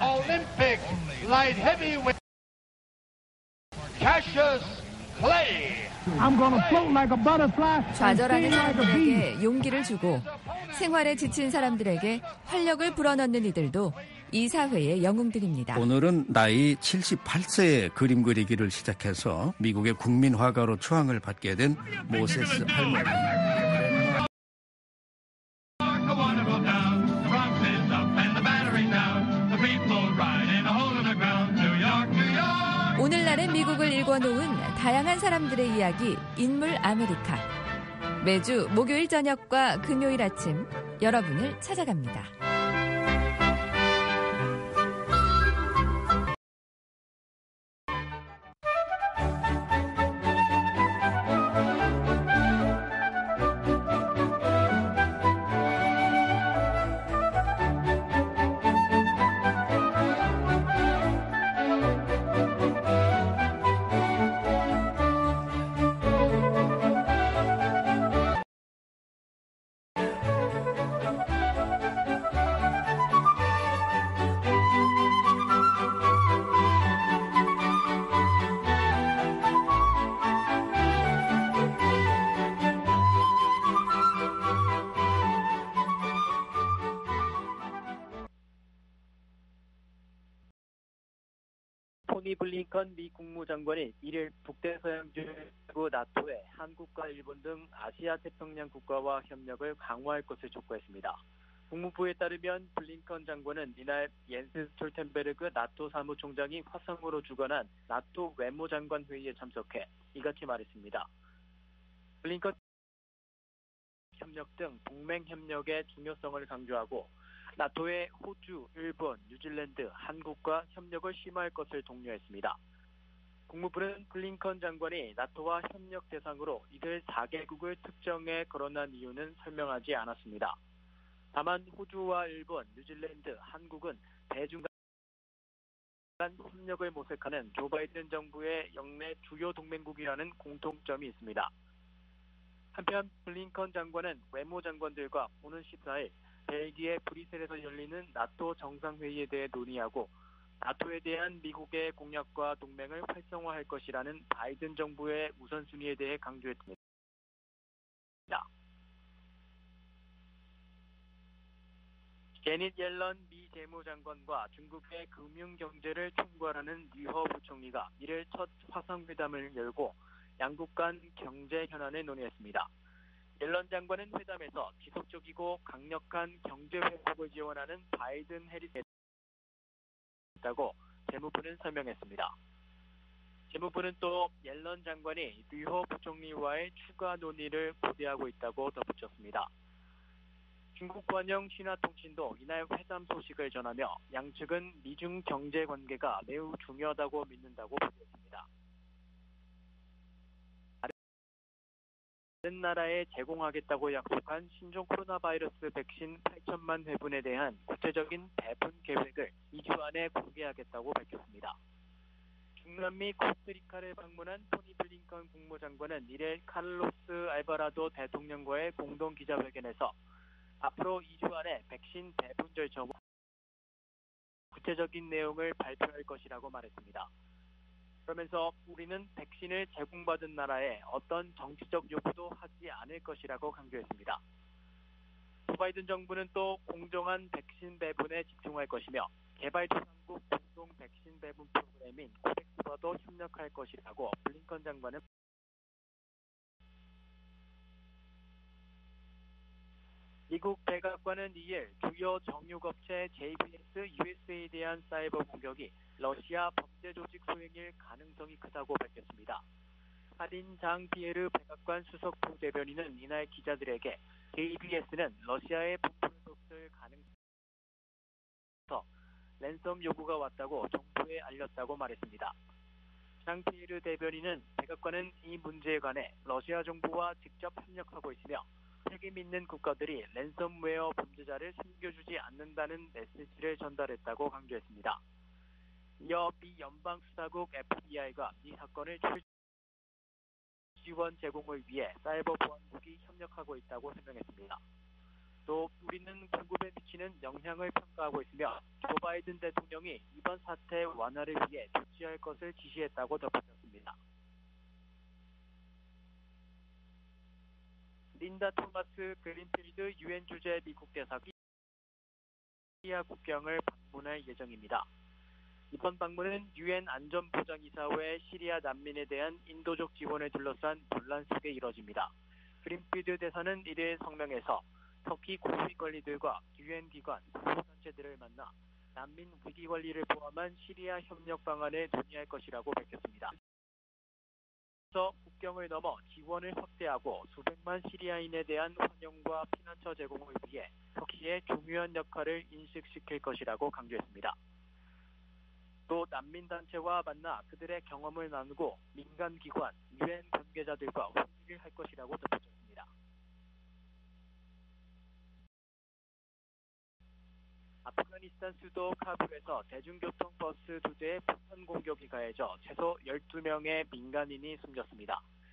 좌절하는 사람들에게 용기를 주고 생활에 지친 사람들에게 활력을 불어넣는 이들도 이 사회의 영웅들입니다. 오늘은 나이 칠십팔 세에 그림 그리기를 시작해서 미국의 국민 화가로 추앙을 받게 된 모세스 할머니. 오늘날의 미국을 일궈놓은 다양한 사람들의 이야기 인물 아메리카. 매주 목요일 저녁과 금요일 아침 여러분을 찾아갑니다. 토니 블링컨 미 국무장관이 일일 북대서양주구 나토에 한국과 일본 등 아시아 태평양 국가와 협력을 강화할 것을 촉구했습니다. 국무부에 따르면 블링컨 장관은 이날 옌스 스톨텐베르그 나토 사무총장이 화상으로 주관한 나토 외무장관 회의에 참석해 이같이 말했습니다. 블링컨 협력 등 동맹 협력의 중요성을 강조하고 나토의 호주, 일본, 뉴질랜드, 한국과 협력을 심화할 것을 독려했습니다. 국무부는 블링컨 장관이 나토와 협력 대상으로 이들 사 개국을 특정해 거론한 이유는 설명하지 않았습니다. 다만 호주와 일본, 뉴질랜드, 한국은 대중 간 협력을 모색하는 조 바이든 정부의 역내 주요 동맹국이라는 공통점이 있습니다. 한편 블링컨 장관은 외무장관들과 오는 십사일 벨기에 브뤼셀에서 열리는 나토 정상회의에 대해 논의하고 나토에 대한 미국의 공약과 동맹을 활성화할 것이라는 바이든 정부의 우선순위에 대해 강조했습니다. 제닛 옐런 미 재무장관과 중국의 금융경제를 총괄하는 류허 부총리가 이를 첫 화상회담을 열고 양국 간 경제 현안을 논의했습니다. 옐런 장관은 회담에서 지속적이고 강력한 경제 회복을 지원하는 바이든 해리스에 있다고 재무부는 설명했습니다. 재무부는 또 옐런 장관이 류허 부총리와의 추가 논의를 고대하고 있다고 덧붙였습니다. 중국 관영 신화통신도 이날 회담 소식을 전하며 양측은 미중 경제 관계가 매우 중요하다고 믿는다고 보도했습니다. 다른 나라에 제공하겠다고 약속한 신종 코로나 바이러스 백신 팔천만 회분에 대한 구체적인 배분 계획을 이 주 안에 공개하겠다고 밝혔습니다. 중남미 코스타리카를 방문한 토니 블링컨 국무장관은 이래 카를로스 알바라도 대통령과의 공동 기자회견에서 앞으로 이 주 안에 백신 배분 절차와 구체적인 내용을 발표할 것이라고 말했습니다. 그러면서 우리는 백신을 제공받은 나라에 어떤 정치적 요구도 하지 않을 것이라고 강조했습니다. 조 바이든 정부는 또 공정한 백신 배분에 집중할 것이며 개발도상국 공동 백신 배분 프로그램인 코백스와도 협력할 것이라고 블링컨 장관은 미국 백악관은 이일 주요 정유업체 제이비에스 유에스에이에 대한 사이버 공격이 러시아 범죄 조직 소행일 가능성이 크다고 밝혔습니다. 카린 장 피에르 백악관 수석 부대변인은 이날 기자들에게 제이비에스는 러시아의 분포를 뒀을 가능성이 있어 랜섬 요구가 왔다고 정부에 알렸다고 말했습니다. 장 피에르 대변인은 백악관은 이 문제에 관해 러시아 정부와 직접 협력하고 있으며 책임 있는 국가들이 랜섬웨어 범죄자를 숨겨주지 않는다는 메시지를 전달했다고 강조했습니다. 이어 미 연방수사국 에프비아이가 이 사건을 지원 제공을 위해 사이버 보안국이 협력하고 있다고 설명했습니다. 또 우리는 공급에 미치는 영향을 평가하고 있으며 조 바이든 대통령이 이번 사태 완화를 위해 조치할 것을 지시했다고 덧붙였습니다. 린다 토마스 그린필드 유엔 주재 미국 대사가 시리아 국경을 방문할 예정입니다. 이번 방문은 유엔 안전보장이사회 시리아 난민에 대한 인도적 지원을 둘러싼 논란 속에 이뤄집니다. 그린필드 대사는 이를 성명에서 터키 고위 관리들과 유엔 기관, 보호단체들을 만나 난민 위기 관리를 포함한 시리아 협력 방안을 논의할 것이라고 밝혔습니다. 국경을 넘어 지원을 확대하고 수백만 시리아인에 대한 환영과 피난처 제공을 위해 터키의 중요한 역할을 인식시킬 것이라고 강조했습니다. 또 난민단체와 만나 그들의 경험을 나누고 민간기관, 유엔 관계자들과 회의를 할 것이라고 덧붙였습니다. 아프가니스탄 수도 카불에서 대중교통 버스 두 대에 폭탄 공격이 가해져 최소 열두 명의 민간인이 숨졌습니다.